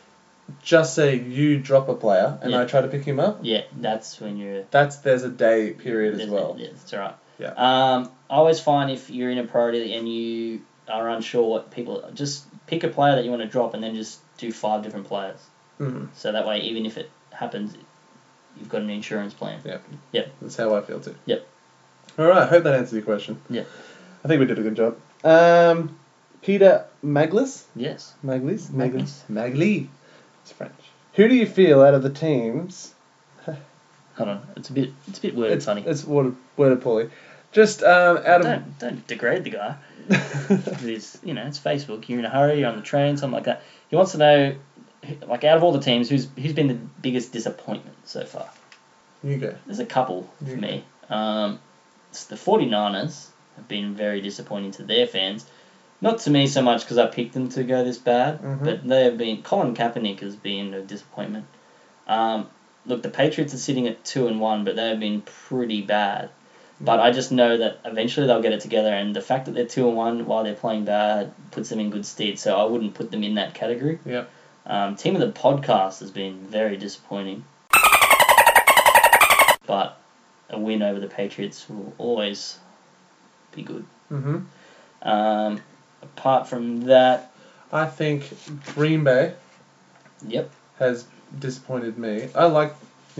just say you drop a player and Yeah. I try to pick him up, Yeah, that's when you're. there's a day period as well. Yeah, that's right. Yeah. I always find if you're in a priority and you are unsure what people, just pick a player that you want to drop and then just do 5 different players. Mm-hmm. So that way, even if it happens, you've got an insurance plan. Yep. Yep. That's how I feel too. Yep. Alright, I hope that answers your question. Yeah. I think we did a good job. Peter Maglis? Yes. Maglis? Maglis. Magli. It's French. Who do you feel out of the teams? Hold on, it's a bit worded funny. It's worded poorly. Just out of... Don't degrade the guy. It's Facebook. You're in a hurry. You're on the train, something like that. He wants to know, like, out of all the teams, who's been the biggest disappointment so far? You go. There's a couple for me. It's the 49ers have been very disappointing to their fans. Not to me so much because I picked them to go this bad, but they have been. Colin Kaepernick has been a disappointment. Look, the Patriots are sitting at 2-1, but they have been pretty bad. But I just know that eventually they'll get it together, and the fact that they're 2-1 while they're playing bad puts them in good stead. So I wouldn't put them in that category. Yep. Team of the podcast has been very disappointing, but a win over the Patriots will always be good. Mm-hmm. Apart from that, I think Green Bay yep. has disappointed me. I like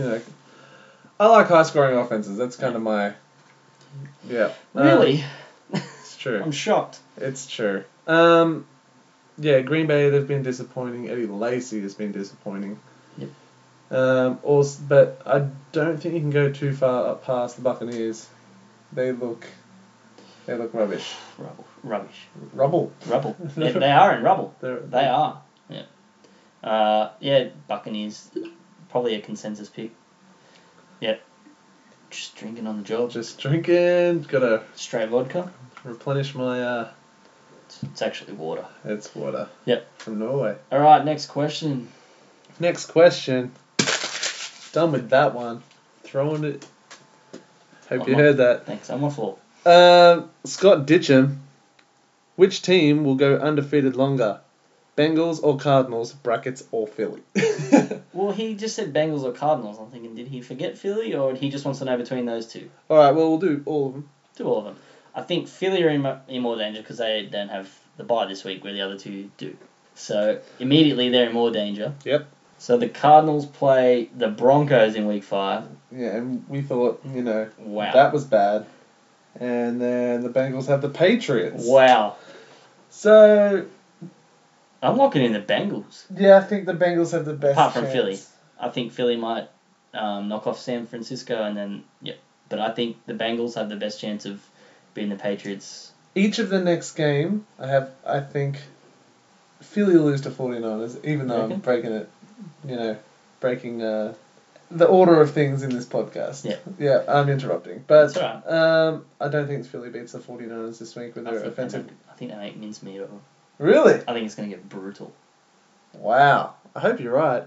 high scoring offenses. That's kind of my... Yeah. Really? It's true. I'm shocked. It's true. Yeah, Green Bay, they've been disappointing. Eddie Lacy has been disappointing. Yep. Also, but I don't think you can go too far up past the Buccaneers. They look rubbish. Rubbish. Rubble. They are in rubble. They are. Yeah. Yeah, Buccaneers, probably a consensus pick. Yep. Just drinking on the job. Just drinking. Gotta Straight vodka. replenish my... It's actually water. It's water. Yep. From Norway. All right, next question. Next question. Done with that one. Throwing it. Hope you heard that. Thanks. I'm on floor. Scott Ditcham. Which team will go undefeated longer? Bengals or Cardinals, brackets or Philly? Well, he just said Bengals or Cardinals. I'm thinking, did he forget Philly, or he just wants to know between those two? Alright, well, we'll do all of them. Do all of them. I think Philly are in more danger because they don't have the bye this week where the other two do. So, immediately they're in more danger. Yep. So, the Cardinals play the Broncos in week 5. Yeah, and we thought, Wow. that was bad. And then the Bengals have the Patriots. Wow. So, I'm locking in the Bengals. yeah, I think the Bengals have the best Apart from chance. Philly. I think Philly might knock off San Francisco and then, But I think the Bengals have the best chance of beating the Patriots. Each of the next game, I think Philly will lose to 49ers, even though I'm breaking it, breaking the order of things in this podcast. Yeah. Yeah, I'm interrupting. But That's all I don't think Philly beats the 49ers this week with their offensive. I think they make mincemeat of them. Really? I think it's going to get brutal. Wow. I hope you're right.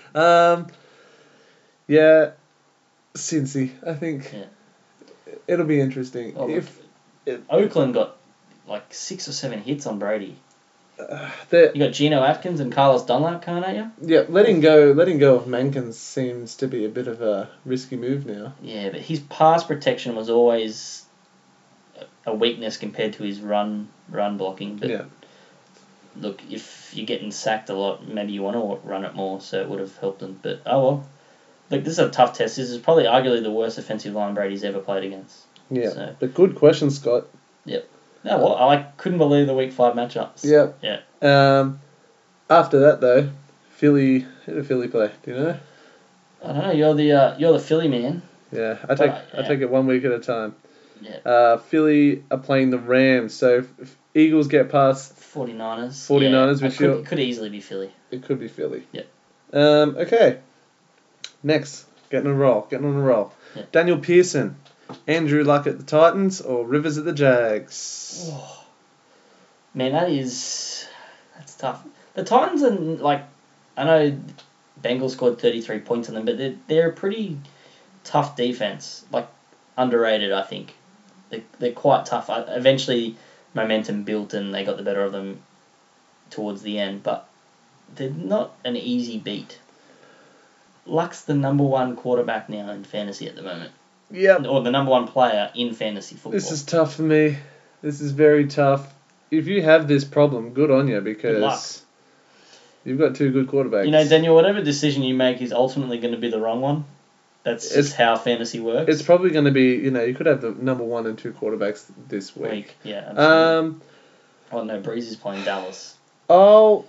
Yeah, Cincy. I think it'll be interesting. Oh, Oakland got like 6 or 7 hits on Brady. You got Geno Atkins and Carlos Dunlap coming at you? Yeah, letting go of Mankins seems to be a bit of a risky move now. Yeah, but his pass protection was always a weakness compared to his run blocking. But yeah. Look, if you're getting sacked a lot, maybe you want to run it more, so it would have helped them. But, oh well. Look, this is a tough test. This is probably arguably the worst offensive line Brady's ever played against. Yeah, so. But good question, Scott. Yep. No, well, I couldn't believe the week 5 matchups. Yep. Yeah. After that, though, Philly, who did Philly play? Do you know? I don't know. You're the Philly man. Yeah, I take it 1 week at a time. Yeah. Philly are playing the Rams, so if Eagles get past 49ers, which it could easily be Philly. It could be Philly. Yep. Okay. Next, getting on a roll. Yep. Daniel Pearson, Andrew Luck at the Titans, or Rivers at the Jags. Oh. Man, that's tough. The Titans are I know Bengals scored 33 points on them, but they're a pretty tough defense. Underrated, I think. They're quite tough. Eventually, momentum built and they got the better of them towards the end, but they're not an easy beat. Luck's the number 1 quarterback now in fantasy at the moment. Yep. Or the number 1 player in fantasy football. This is tough for me. This is very tough. If you have this problem, good on you, because you've got 2 good quarterbacks. Daniel, whatever decision you make is ultimately going to be the wrong one. That's just how fantasy works. It's probably going to be, you could have the number 1 and 2 quarterbacks this week. Yeah, absolutely. No, Breeze is playing Dallas. I'll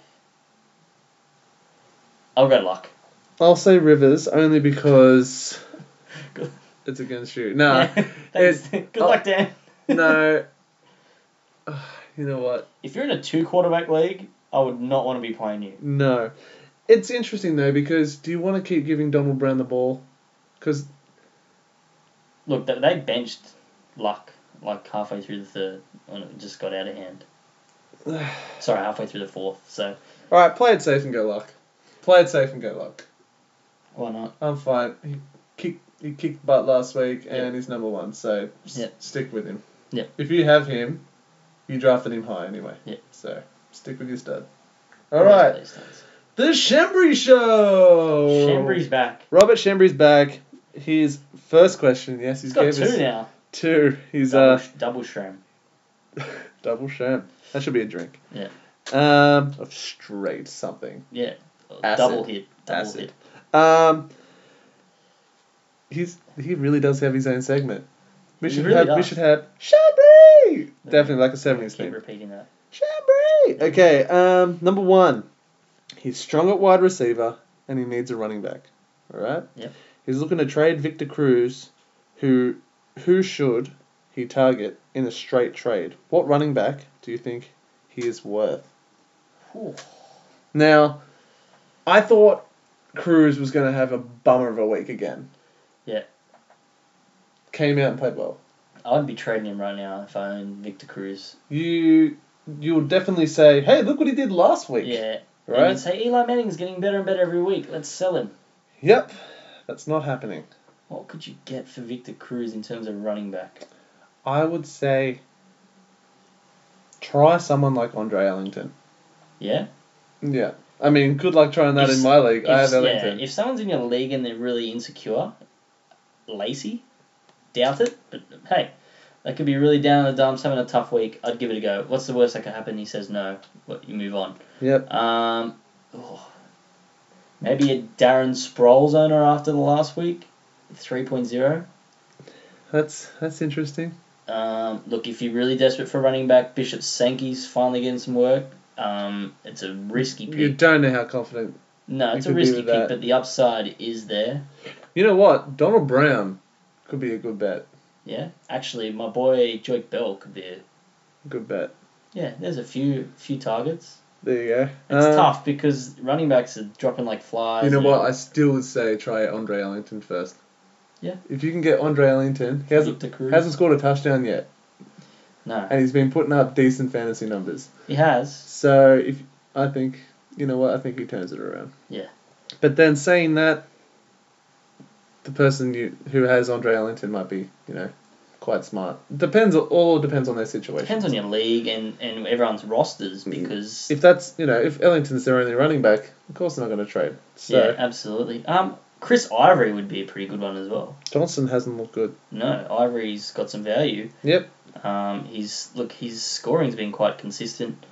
go Luck. I'll say Rivers, only because it's against you. No. Thanks. Good luck, Dan. No. You know what? If you're in a 2 quarterback league, I would not want to be playing you. No. It's interesting, though, because do you want to keep giving Donald Brown the ball? Because... Look, they benched Luck halfway through the 3rd when it just got out of hand. Sorry, halfway through the 4th. So. All right, play it safe and go Luck. Why not? I'm fine. He kicked butt last week and he's number 1, so stick with him. Yep. If you have him, you drafted him high anyway. Yep. So stick with your stud. All right. The Shembry Show. Shembry's back. Robert Shembry's back. His first question. Yes, he's got 2 now. 2. He's double shram. Double shram. That should be a drink. Yeah. Of straight something. Yeah. Acid. Double hit. He really does have his own segment. We should have Shembry. Definitely like a 70s thing. Keep repeating that. Shembry. Okay. Number 1. He's strong at wide receiver and he needs a running back. All right. Yep. He's looking to trade Victor Cruz, who should he target in a straight trade? What running back do you think he is worth? Ooh. Now, I thought Cruz was going to have a bummer of a week again. Yeah. Came out and played well. I would be trading him right now if I owned Victor Cruz. You'll definitely say, hey, look what he did last week. Yeah. And Right? you'd say Eli Manning's getting better and better every week. Let's sell him. Yep. That's not happening. What could you get for Victor Cruz in terms of running back? I would say try someone like Andre Ellington. Yeah? Yeah. I mean, good luck trying that If- in my league. I have Ellington. If someone's in your league and they're really insecure, Lacey, doubt it, but hey, that could be really down in the dumps, having a tough week. I'd give it a go. What's the worst that could happen? He says no. What, you move on. Yep. Maybe a Darren Sproles owner after the last week, 3.0. That's interesting. Look, if you're really desperate for running back, Bishop Sankey's finally getting some work. It's a risky pick. You don't know how confident. No, you it's a could be risky with pick, that. but the upside is there. You know what? Donald Brown could be a good bet. Yeah, actually, my boy Joik Bell could be a... Good bet. Yeah, there's a few targets. There you go. It's tough because running backs are dropping like flies. You know and- what? I still would say try Andre Ellington first. Yeah. If you can get Andre Ellington, he Victor Cruz. hasn't scored a touchdown yet, No, and he's been putting up decent fantasy numbers. he has. So I think you know what? I think he turns it around. Yeah. But then saying that, the person who has Andre Ellington might be quite smart. All depends on their situation. Depends on your league and everyone's rosters because... If that's if Ellington's their only running back, of course they're not going to trade. So Yeah, absolutely. Chris Ivory would be a pretty good one as well. Johnson hasn't looked good. No, Ivory's got some value. Yep. His scoring's been quite consistent.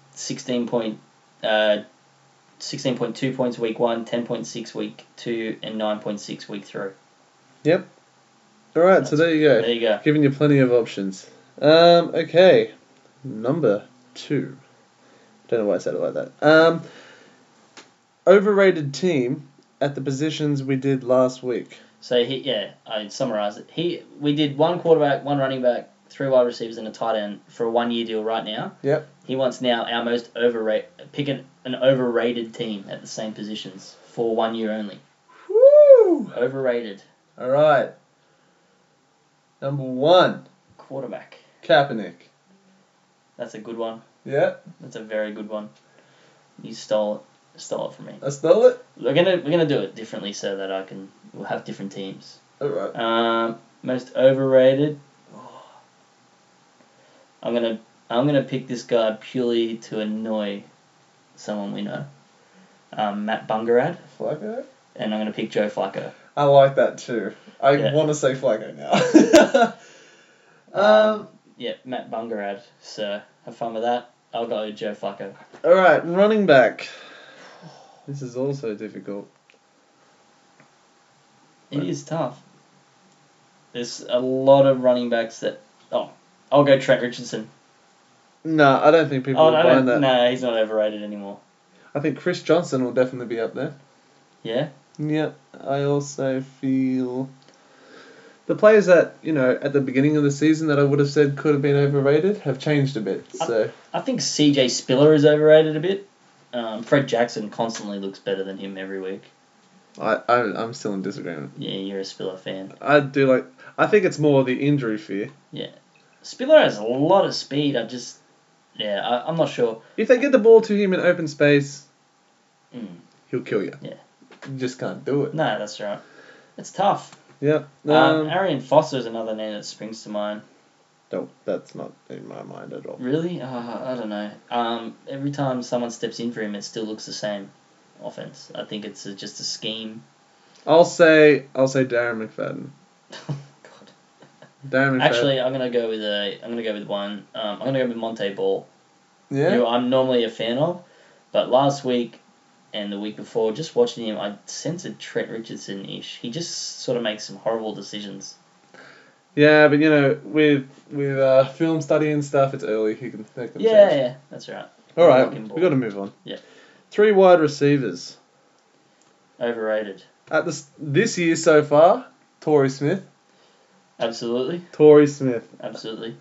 16.2 points week 1, 10.6 week 2, and 9.6 week 3. Yep. All right, so there you go. There you go. Giving you plenty of options. Okay. Number 2. Don't know why I said it like that. Overrated team at the positions we did last week. So I summarised it. We did 1 quarterback, 1 running back, 3 wide receivers, and a tight end for a 1-year deal right now. Yep. He wants now our most pick an overrated team at the same positions for 1 year only. Woo! Overrated All right. Number 1, quarterback. Kaepernick. That's a good one. Yeah. That's a very good one. You stole it from me. I stole it. We're gonna do it differently so that we'll have different teams. All right. Most overrated. I'm gonna pick this guy purely to annoy someone we know. Matt Bungarad, Flacco? and I'm gonna pick Joe Flacco. I like that too. I Yeah. want to say Flacco now. Yeah, Matt Bungarad. So have fun with that. I'll go with Joe Flacco. All right, running back. This is also difficult. It is tough. There's a lot of running backs that. I'll go Trent Richardson. No, I don't think people will find that. No, he's not overrated anymore. I think Chris Johnson will definitely be up there. Yeah? Yep. I also feel the players that, at the beginning of the season that I would have said could have been overrated have changed a bit. So I think CJ Spiller is overrated a bit. Fred Jackson constantly looks better than him every week. I'm still in disagreement. Yeah, you're a Spiller fan. I think it's more the injury fear. Yeah. Spiller has a lot of speed. I'm not sure. If they get the ball to him in open space, he'll kill you. Yeah. You just can't do it. No, that's right. It's tough. Yep. Arian Foster is another name that springs to mind. No, that's not in my mind at all. Really? I don't know. Every time someone steps in for him, it still looks the same offense. I think it's just a scheme. I'll say Darren McFadden. God. Darren McFadden. Actually, I'm gonna go with one. I'm gonna go with Monte Ball. Yeah. Who I'm normally a fan of, but last week and the week before, just watching him, I censored Trent Richardson-ish. He just sort of makes some horrible decisions. Yeah, but with film study and stuff, it's early. He can make them change. Yeah, that's right. All right, Fucking ball. we got to move on. Yeah. 3 wide receivers Overrated. at this year so far. Torrey Smith. Absolutely. Another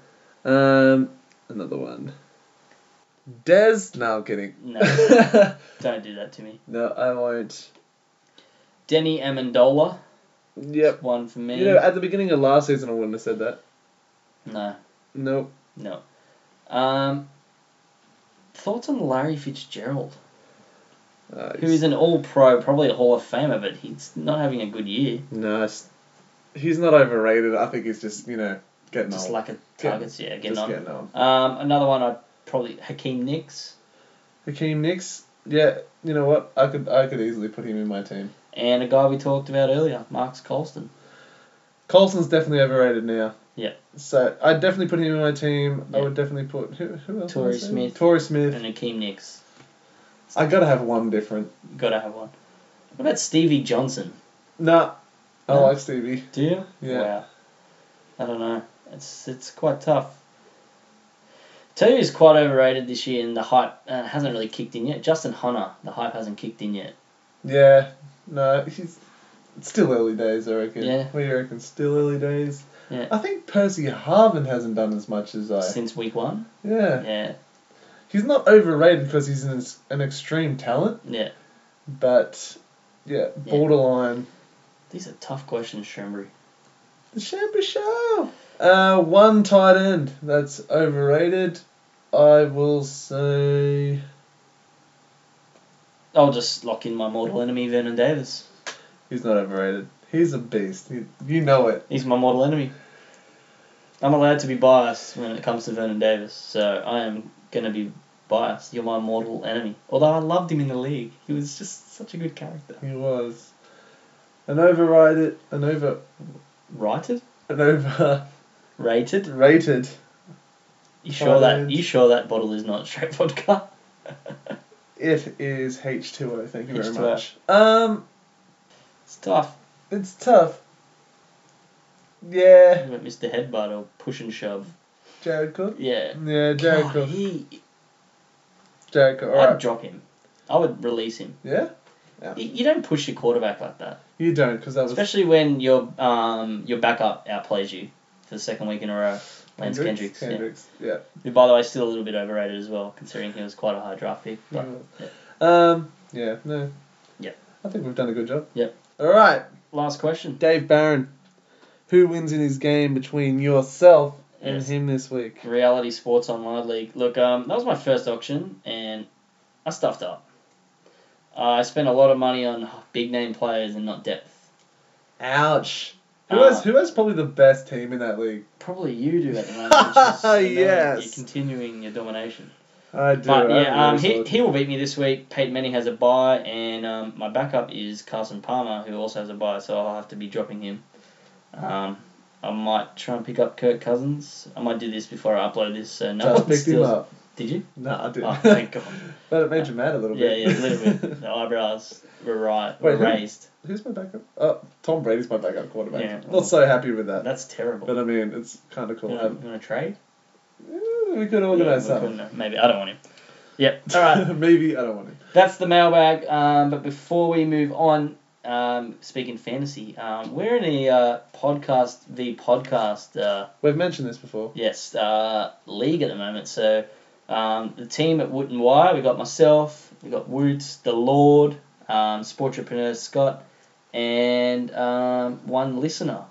one. Dez. No, I'm kidding. No. Don't do that to me. No, I won't. Denny Amendola. Yep. One for me. At the beginning of last season, I wouldn't have said that. No. Nope. Thoughts on Larry Fitzgerald? who is an All-Pro, probably a Hall of Famer, but he's not having a good year. No, he's not overrated. I think he's just, getting Just old. lack of targets, getting on. Getting old. Another one, I'd probably Hakeem Nicks. Hakeem Nicks, yeah, you know what? I could easily put him in my team. And a guy we talked about earlier, Marcus Colston. Colston's definitely overrated now. Yeah. So I'd definitely put him in my team. Yeah. I would definitely put who else? Torrey Smith. Torrey Smith. And Hakeem Nicks. I gotta have one different. Gotta have one. What about Stevie Johnson? Nah, I No? like Stevie. Do you? Yeah. Wow. I don't know. It's quite tough. Tell you who's quite overrated this year and the hype hasn't really kicked in yet. Justin Hunter. The hype hasn't kicked in yet. Yeah, no, it's still early days, I reckon. Yeah. What do you reckon? Still early days? Yeah. I think Percy Harvin hasn't done as much as I. Since week 1. Yeah. Yeah. He's not overrated because he's an extreme talent, Yeah. but yeah, borderline. These are tough questions, Shembry. The Shampoo Show. One tight end that's overrated. I will say. I'll just lock in my mortal enemy, Vernon Davis. He's not overrated. He's a beast. You know it. He's my mortal enemy. I'm allowed to be biased when it comes to Vernon Davis, so I am going to be biased. You're my mortal enemy. Although I loved him in the league. He was just such a good character. He was. Rated. You sure that bottle is not straight vodka? It is H2O. Thank you very H2O. much. It's tough. It's tough. Yeah. You went Mr. Headbutt or push and shove. Jared Cook. Yeah. Yeah, Jared God, Cook. Jared Cook. I'd Alright. drop him. I would release him. Yeah. You don't push your quarterback like that. You don't, because that was Especially when your backup outplays you for the second week in a row. Lance Kendricks. Yeah. Who, by the way, is still a little bit overrated as well, considering he was quite a high draft pick. But, Yeah. No. Yeah. I think we've done a good job. Yep. All right. Last question. Dave Barron. Who wins in his game between yourself and Yes. him this week? Reality Sports Online League. Look, that was my first auction, and I stuffed up. I spent a lot of money on big name players and not depth. Ouch. Who has probably the best team in that league? Probably you do at the moment. Which is annoying. Yes. You're continuing your domination. I do. But yeah, I'm really he will beat me this week. Peyton Manning has a bye, and my backup is Carson Palmer, who also has a bye, so I'll have to be dropping him. I might try and pick up Kirk Cousins. I might do this before I upload this, so no Just one picked him steals. up. Did you? No, I didn't. Oh, thank God. But it made you mad a little bit. Yeah, a little bit. The eyebrows were Wait, who? raised. Who's my backup? Oh, Tom Brady's my backup quarterback. Yeah. Not so happy with that. That's terrible. But I mean, it's kind of cool. You want to trade? We could organise Yeah, we something. couldn't. Maybe. I don't want him. Yep. All right. Maybe I don't want him. That's the mailbag. But before we move on, speaking fantasy, we're in a podcast We've mentioned this before. yes, league at the moment. So the team at Woot and Wire, we got myself, we got Woots, the Lord, Sportrepreneur Scott, and one listener.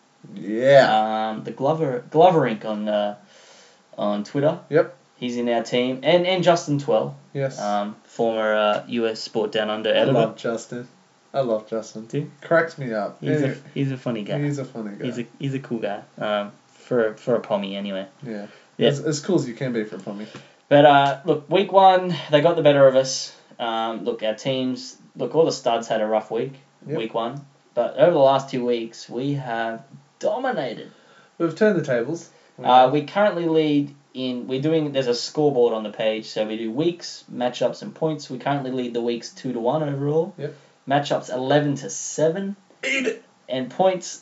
Yeah. The Glover Inc. on Twitter. Yep. He's in our team, and Justin Twell, Yes. former US Sport Down Under I editor. love Justin. Do you? Cracks me up. He's a funny guy. He's a funny guy. He's a cool guy. For a pommy anyway. Yeah. Yeah. As cool as you can be for a pommy. But look, week 1 they got the better of us. Look, our teams. Look, all the studs had a rough week. Yep. Week 1, but over the last 2 weeks we have dominated. We've turned the tables. We currently lead in. There's a scoreboard on the page, so we do weeks, matchups, and points. We currently lead the weeks 2-1 overall. Yep. Matchups 11-7. Eat it. And points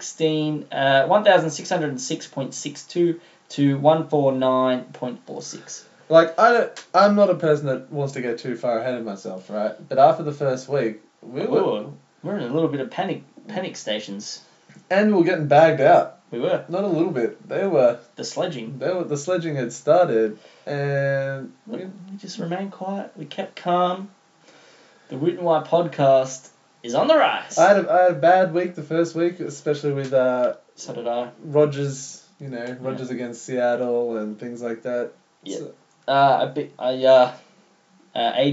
1,606.62 to 149.46. Like I'm not a person that wants to get too far ahead of myself, right? But after the first week, we're in a little bit of panic stations. and we were getting bagged out. We were. Not a little bit. The sledging had started, and We just remained quiet. We kept calm. The Root and White podcast is on the rise. I had a bad week the first week, especially with So did I. Rodgers. Rodgers against Seattle and things like that. Yeah. So, AJ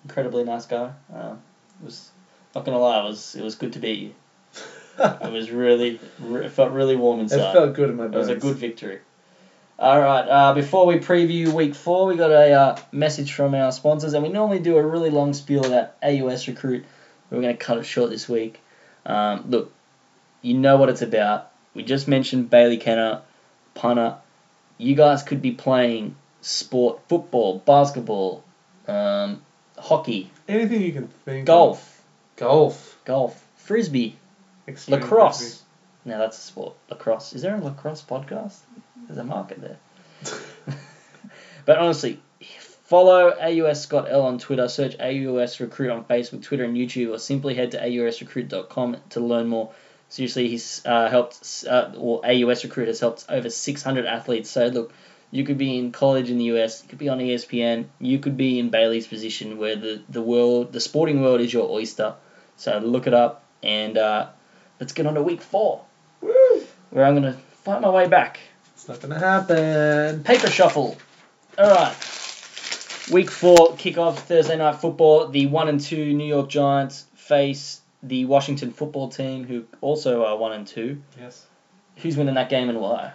incredibly nice guy. It was not gonna lie, it was good to beat you. It was it felt really warm It inside. felt good in my It was bones. a good victory. All right. Before we preview week 4, we got a message from our sponsors, and we normally do a really long spiel about AUS Recruit. We're going to cut it short this week. Look, you know what it's about. We just mentioned Bailey Kenner, punter. You guys could be playing sport, football, basketball, hockey, Anything you can think golf, Golf. frisbee, Extreme lacrosse. frisbee. Now that's a sport. Lacrosse. Is there a lacrosse podcast? There's a market there. But honestly, follow AUS Scott L on Twitter, search AUS Recruit on Facebook, Twitter, and YouTube, or simply head to ausrecruit.com to learn more. Seriously, he's AUS Recruit has helped over 600 athletes. So look, you could be in college in the US, you could be on ESPN, you could be in Bailey's position where the sporting world is your oyster. So look it up, and let's get on to week 4, where I'm going to fight my way back. It's not going to happen. Paper shuffle. All right. Week 4 kickoff Thursday night football. The 1-2 New York Giants face the Washington football team, who also are 1-2. Yes. Who's winning that game and why?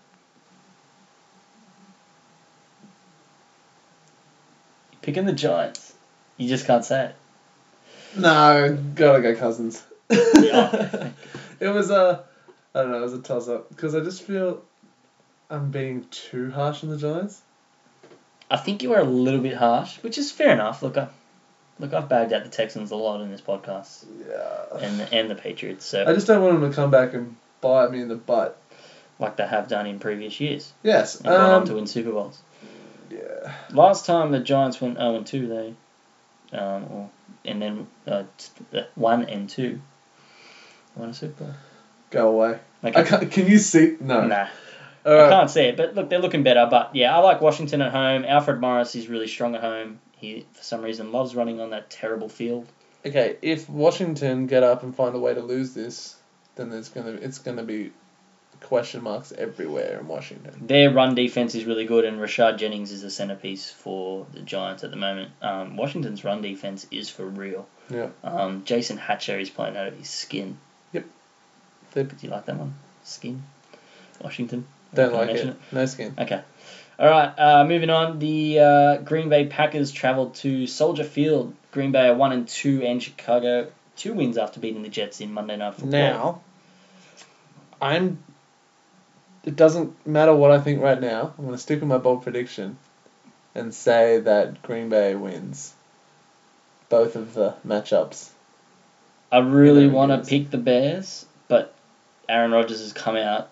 You're picking the Giants. You just can't say it. No, gotta go Cousins. Yeah. It was I don't know, it was a toss up because I just feel I'm being too harsh on the Giants. I think you are a little bit harsh, which is fair enough. Look, I've bagged out the Texans a lot in this podcast, Yeah. and the Patriots. So I just don't want them to come back and bite me in the butt. like they have done in previous years, Yes. and gone on to win Super Bowls. Yeah. Last time the Giants went 0-2, they, and then 1-2, won a Super Bowl. Go away. Okay. I can't, can you see? No. Nah, All I right. can't see it. But look, they're looking better. But yeah, I like Washington at home. Alfred Morris is really strong at home. He, for some reason, loves running on that terrible field. Okay, if Washington get up and find a way to lose this, then it's gonna be question marks everywhere in Washington. Their run defense is really good, and Rashad Jennings is the centerpiece for the Giants at the moment. Washington's run defense is for real. Yeah. Jason Hatcher is playing out of his skin. Yep. Do you like that one? Skin? Washington? Don't Can I like mention it. No skin. Okay. All right, moving on. The Green Bay Packers traveled to Soldier Field. Green Bay are 1-2, and Chicago 2 wins after beating the Jets in Monday Night Football. Now, it doesn't matter what I think right now. I'm going to stick with my bold prediction and say that Green Bay wins both of the matchups. I really Yeah, want to yes. pick the Bears, but Aaron Rodgers has come out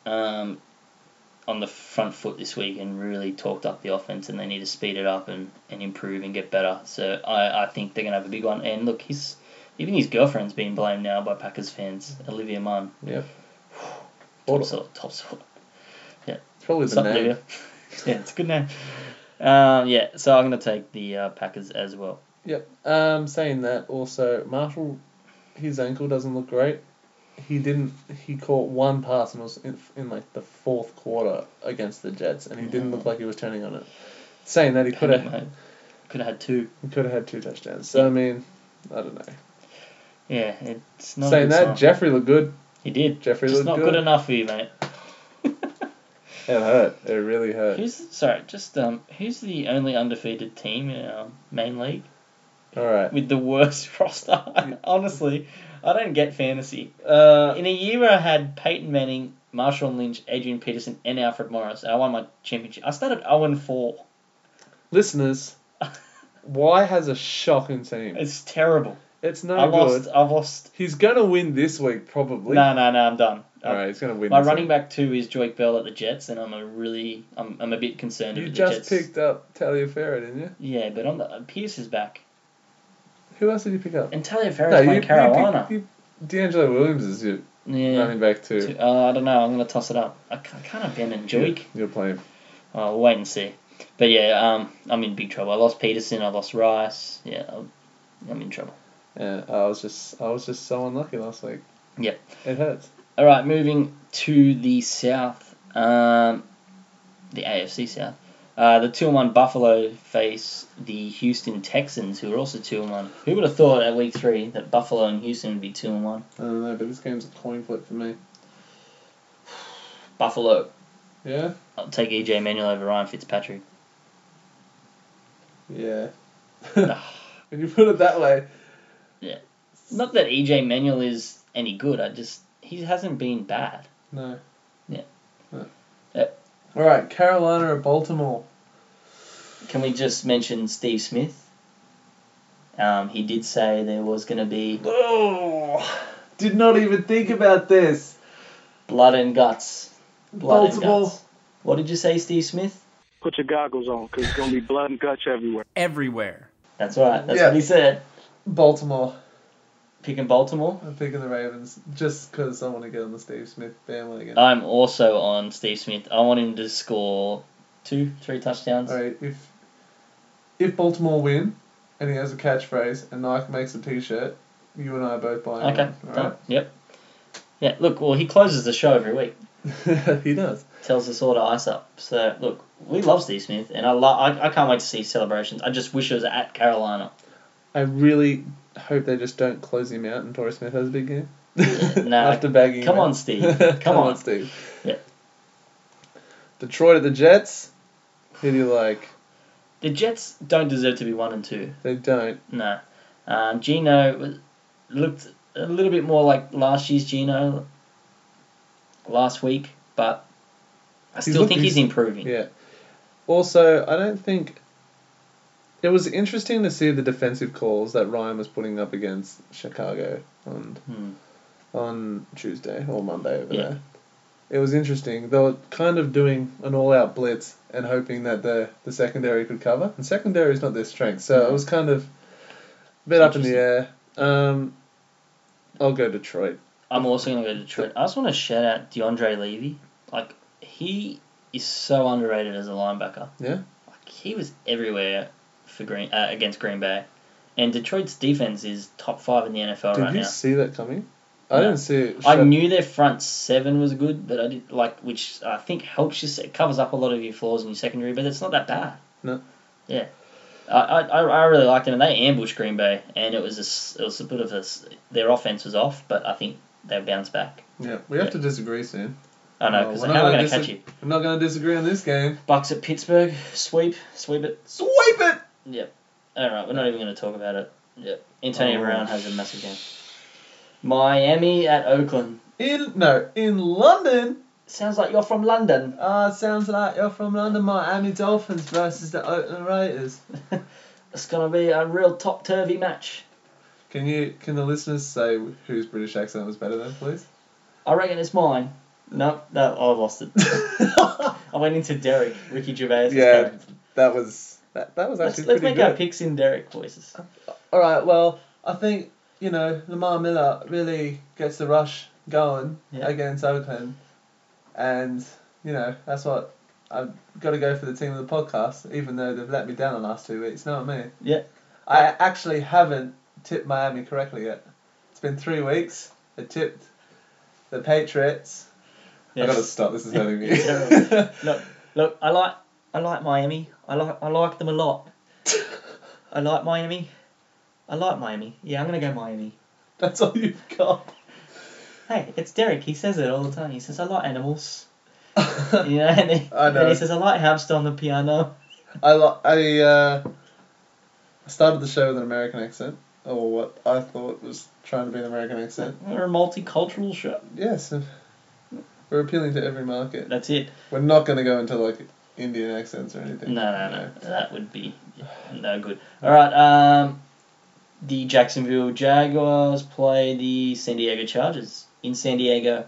on the front foot this week and really talked up the offense, and they need to speed it up and improve and get better. So I think they're going to have a big one. And look, even his girlfriend's being blamed now by Packers fans, Olivia Munn. Yep. Top sort. It's probably What's the up, name. Olivia? Yeah, it's a good name. Yeah, so I'm going to take the Packers as well. Yep. Saying that, also, Marshall, his ankle doesn't look great. He caught one pass and it was in like the fourth quarter against the Jets, and he didn't look like he was turning on it. Saying that, he could have had 2. had 2 touchdowns. So, I mean, I don't know. Yeah, it's not. Saying a good that, sign. Jeffrey looked good. He did. Jeffrey Just looked not good enough for you, mate. It hurt. It really hurt. Who's the only undefeated team in our main league All right. with the worst roster? Honestly, I don't get fantasy. In a year where I had Peyton Manning, Marshawn Lynch, Adrian Peterson, and Alfred Morris, and I won my championship. I started 0-4. Listeners, Y has a shocking team. It's terrible. It's no good. I've lost. He's going to win this week, probably. No, I'm done. All right, he's going to win My this running week. back 2 is Joik Bell at the Jets, and I'm a bit concerned You with the just Jets. picked up Taliaferro, didn't you? Yeah, but Pierce is back. Who else did you pick up? And Taliaferro's playing Carolina. D'Angelo Williams is your running back too. I don't know. I'm going to toss it up. I can't abandon Joik. You're playing. We'll wait and see. But yeah, I'm in big trouble. I lost Peterson. I lost Rice. Yeah, I'm in trouble. Yeah, I was just so unlucky last week. Yep. It hurts. All right, moving to the South, the AFC South. The 2-1 Buffalo face the Houston Texans, who are also 2-1. Who would have thought at week 3 that Buffalo and Houston would be 2-1? I don't know, but this game's a coin flip for me. Buffalo. Yeah? I'll take EJ Manuel over Ryan Fitzpatrick. Yeah. When you put it that way. Yeah. Not that EJ Manuel is any good. He hasn't been bad. No. Yeah. No. Yep. All right, Carolina or Baltimore? Can we just mention Steve Smith? He did say there was going to be Did not even think about this. blood and guts. Blood and Baltimore. guts. What did you say, Steve Smith? Put your goggles on, because it's going to be blood and guts everywhere. Everywhere. That's right. That's what he said. Baltimore. Picking Baltimore? I'm picking the Ravens just because I want to get on the Steve Smith bandwagon. I'm also on Steve Smith. I want him to score 2-3 touchdowns. All right, if Baltimore win and he has a catchphrase and Nike makes a T-shirt, you and I are both buying Okay. one. Done. Yep. Yeah, look, well, he closes the show every week. He does. Tells us all to ice up. So, look, we love Steve Smith, and I can't wait to see celebrations. I just wish it was at Carolina. I really hope they just don't close him out and Torrey Smith has a big game. No, After bagging him come out. on, Steve. Come on, Steve. Yeah. Detroit at the Jets. Who do you like? The Jets don't deserve to be 1 and 2. They don't. No. Geno looked a little bit more like last year's Geno last week, but I still think he's improving. Yeah. Also, I don't think... It was interesting to see the defensive calls that Ryan was putting up against Chicago on Tuesday or Monday over there. It was interesting. They were kind of doing an all-out blitz and hoping that the secondary could cover. And secondary is not their strength, so it was kind of a bit up in the air. I'll go Detroit. I'm also going to go Detroit. I just want to shout out DeAndre Levy. Like, he is so underrated as a linebacker. Yeah? Like, he was everywhere for against Green Bay. And Detroit's defense is top 5 in the NFL right now. Did you see that coming? I didn't see it. I knew their front 7 was good, but I did which I think helps you. It covers up a lot of your flaws in your secondary, but it's not that bad. No. Yeah, I really liked them, and they ambushed Green Bay, and it was a bit of their offense was off, but I think they bounced back. Yeah, we have to disagree soon. I know, because how am I going to catch you? I'm not going to disagree on this game. Bucks at Pittsburgh, sweep it. Sweep it. Yep. All right, we're not even going to talk about it. Yep. Antonio Brown has a massive game. Miami at Oakland. In London. Sounds like you're from London. Sounds like you're from London. Miami Dolphins versus the Oakland Raiders. It's gonna be a real top-turvy match. Can the listeners say whose British accent was better than, please? I reckon it's mine. No, I lost it. I went into Derek, Ricky Gervais. Yeah, that was actually let's pretty make good. our picks in Derek voices. All right. Well, I think Lamar Miller really gets the rush going against Oakland, and that's what I've got to go for the team of the podcast, even though they've let me down the last 2 weeks. You know what I mean? Yeah. I actually haven't tipped Miami correctly yet. It's been 3 weeks. I tipped the Patriots. Yes. I gotta stop. This is hurting me. Look. I like Miami. I like them a lot. I like Miami. Yeah, I'm gonna go Miami. That's all you've got. Hey, it's Derek. He says it all the time. He says, I like animals. And he says, I like hamster on the piano. I started the show with an American accent, or what I thought was trying to be an American accent. We're a multicultural show. Yes, we're appealing to every market. That's it. We're not going to go into Indian accents or anything. No. That would be no good. All right. The Jacksonville Jaguars play the San Diego Chargers in San Diego.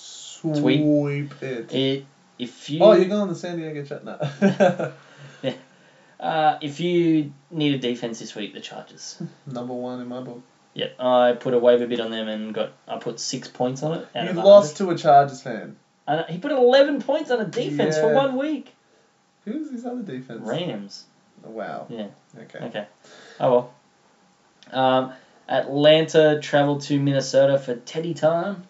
Sweep it. If you. Oh, you're going to San Diego Chargers? No. Yeah. If you need a defense this week, the Chargers. Number 1 in my book. Yep. I put a waiver bid on them and I put 6 points on it. You lost to a Chargers fan. He put 11 points on a defense for 1 week. Who's his other defense? Rams. Oh, wow. Yeah. Okay. Oh well. Atlanta traveled to Minnesota for Teddy time.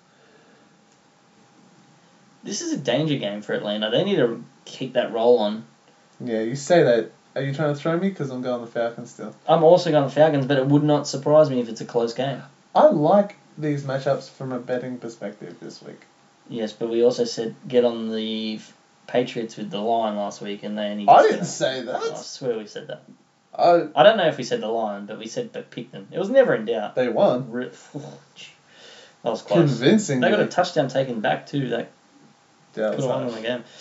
This is a danger game for Atlanta. They need to keep that roll on. Yeah, you say that. Are you trying to throw me? Because I'm going the Falcons still. I'm also going the Falcons, but it would not surprise me if it's a close game. I like these matchups from a betting perspective this week. Yes, but we also said get on the Patriots with the line last week, and they only. I didn't say that. I swear we said that. I don't know if we said the line, but we said but pick them. It was never in doubt. They won. That was close. Convincingly. They got a touchdown taken back too. That Yeah, could have won the game.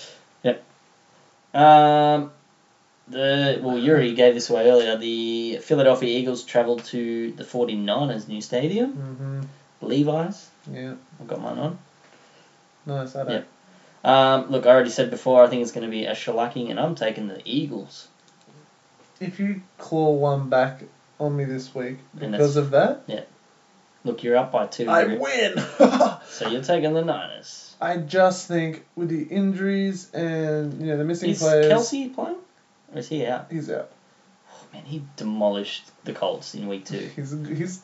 Yep. Yuri gave this away earlier. The Philadelphia Eagles travelled to the 49ers new stadium. Mm-hmm. Levi's. Yeah. I've got mine on. Nice, I don't. Yep. Look, I already said before, I think it's going to be a shellacking, and I'm taking the Eagles. If you claw one back on me this week And because of that, Yeah. Look, you're up by 2. I Yuri. win. So you're taking the Niners. I just think with the injuries and the missing Is players. Kelsey playing? Or is he out? He's out. Oh, man, he demolished the Colts in week 2. He's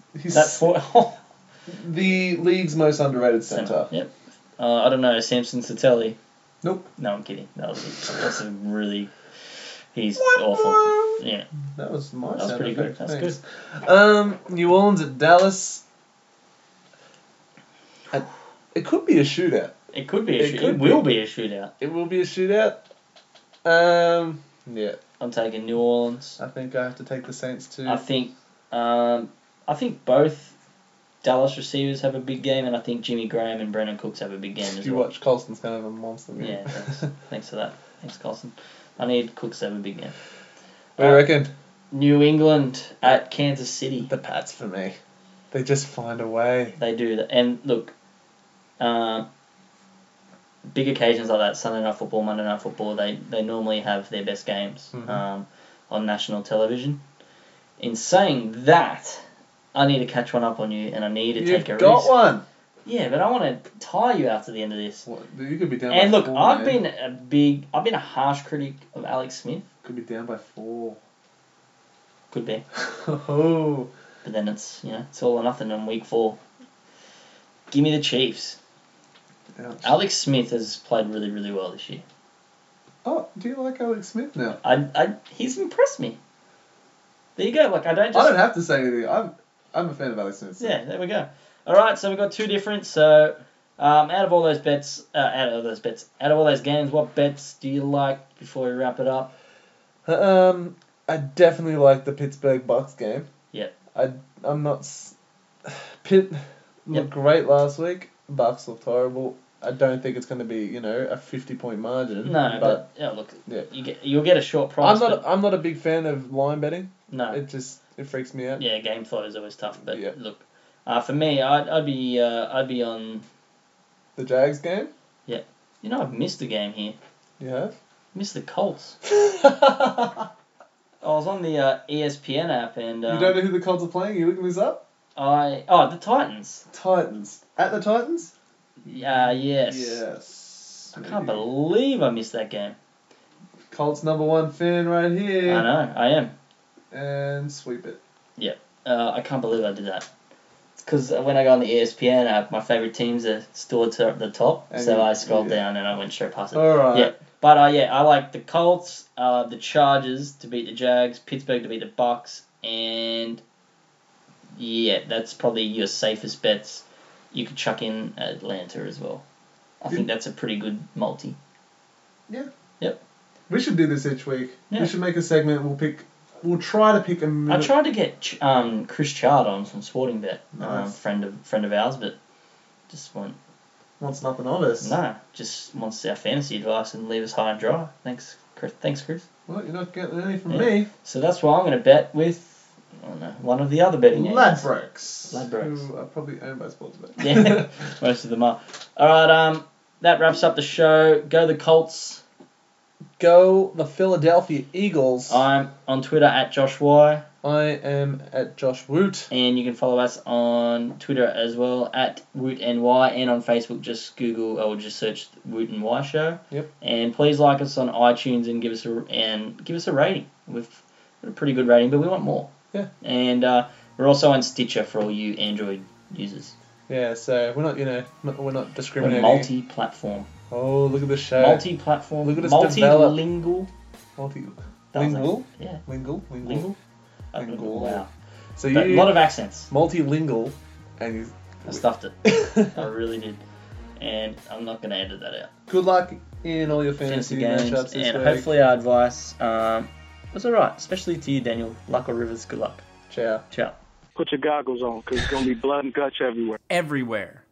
the league's most underrated centre. Yep. I don't know, Samson Satelli. Nope. No, I'm kidding. That's a really... He's awful. Yeah. That was my That was sound pretty effect. good. That's Thanks. New Orleans at Dallas. It could be a shootout. It could be a shootout. It be. will be a shootout. It will be a shootout. Yeah. I'm taking New Orleans. I think I have to take the Saints too. I think both Dallas receivers have a big game, and I think Jimmy Graham and Brandon Cooks have a big game as you well. watch Colston's kind of a monster. Yeah, thanks for that. Thanks, Colson. I need Cooks to have a big game. What do you reckon? New England at Kansas City. The Pats for me. They just find a way. They do that. And look, big occasions like that, Sunday Night Football, Monday Night Football, they normally have their best games on national television. In saying that, I need to catch one up on you, and I need to take a risk. You've got one. Yeah, but I want to tie you after the end of this. What? You could be down And by look, 4, I've man. been a harsh critic of Alex Smith. Could be down by 4. Could be. Oh. But then it's all or nothing in week 4. Give me the Chiefs. Ouch. Alex Smith has played really, really well this year. Oh, do you like Alex Smith now? He's impressed me. There you go. Like I don't have to say anything. I'm a fan of Alex Smith. So. Yeah, there we go. All right, so we've got 2 different. So out of all those games, what bets do you like before we wrap it up? I definitely like the Pittsburgh Bucks game. Yep. I'm not. Pitt looked great last week. Bucks looked horrible. I don't think it's going to be a 50-point margin. No, but look, you'll get a short price. I'm not a big fan of line betting. No, it freaks me out. Yeah, game flow is always tough. But yeah. Look, for me, I'd be on the Jags game. Yeah, I've missed a game here. You have? Missed the Colts. I was on the ESPN app and. You don't know who the Colts are playing? You looking this up? The Titans. Titans at the Titans. Yes. Yes. I can't believe I missed that game. Colts #1 fan right here. I know, I am. And sweep it. Yeah. I can't believe I did that. It's because when I go on the ESPN app, my favourite teams are stored at the top, and so I scrolled down and I went straight past it. Alright. Yeah. But I like the Colts, the Chargers to beat the Jags, Pittsburgh to beat the Bucks, and that's probably your safest bets. You could chuck in Atlanta as well. I think that's a pretty good multi. Yeah. Yep. We should do this each week. Yeah. We should make a segment. We'll try to pick a minute. I tried to get Chris Chard on from Sporting Bet, Nice. friend of ours, but just wants nothing of us. No, just wants our fantasy advice and leave us high and dry. Thanks, Chris. Well, you're not getting any from me. So that's why I'm going to bet with one of the other betting agents. Ladbrokes. Who are probably owned by Sportsbet. Yeah, most of them are. All right, that wraps up the show. Go the Colts. Go the Philadelphia Eagles. I'm on Twitter at Josh Y. I am at Josh Woot. And you can follow us on Twitter as well at WootNY, and on Facebook just Google or just search Woot and Y Show. Yep. And please like us on iTunes and give us a rating. We've got a pretty good rating, but we want more. Yeah. And we're also on Stitcher for all you Android users. Yeah, so we're not discriminating. We're multi-platform. Oh, look at this show. Multi-platform. Look at us multilingual. Lingual? Yeah. Lingual? Lingual? Lingual. Wow. So But a lot of accents. multilingual, and I stuffed it. I really did. And I'm not going to edit that out. good luck in all your fantasy Games, matchups this and week. hopefully our advice was alright, especially to you, Daniel. Luck or Rivers, good luck. Ciao. Ciao. Put your goggles on, because it's going to be blood and guts everywhere. Everywhere.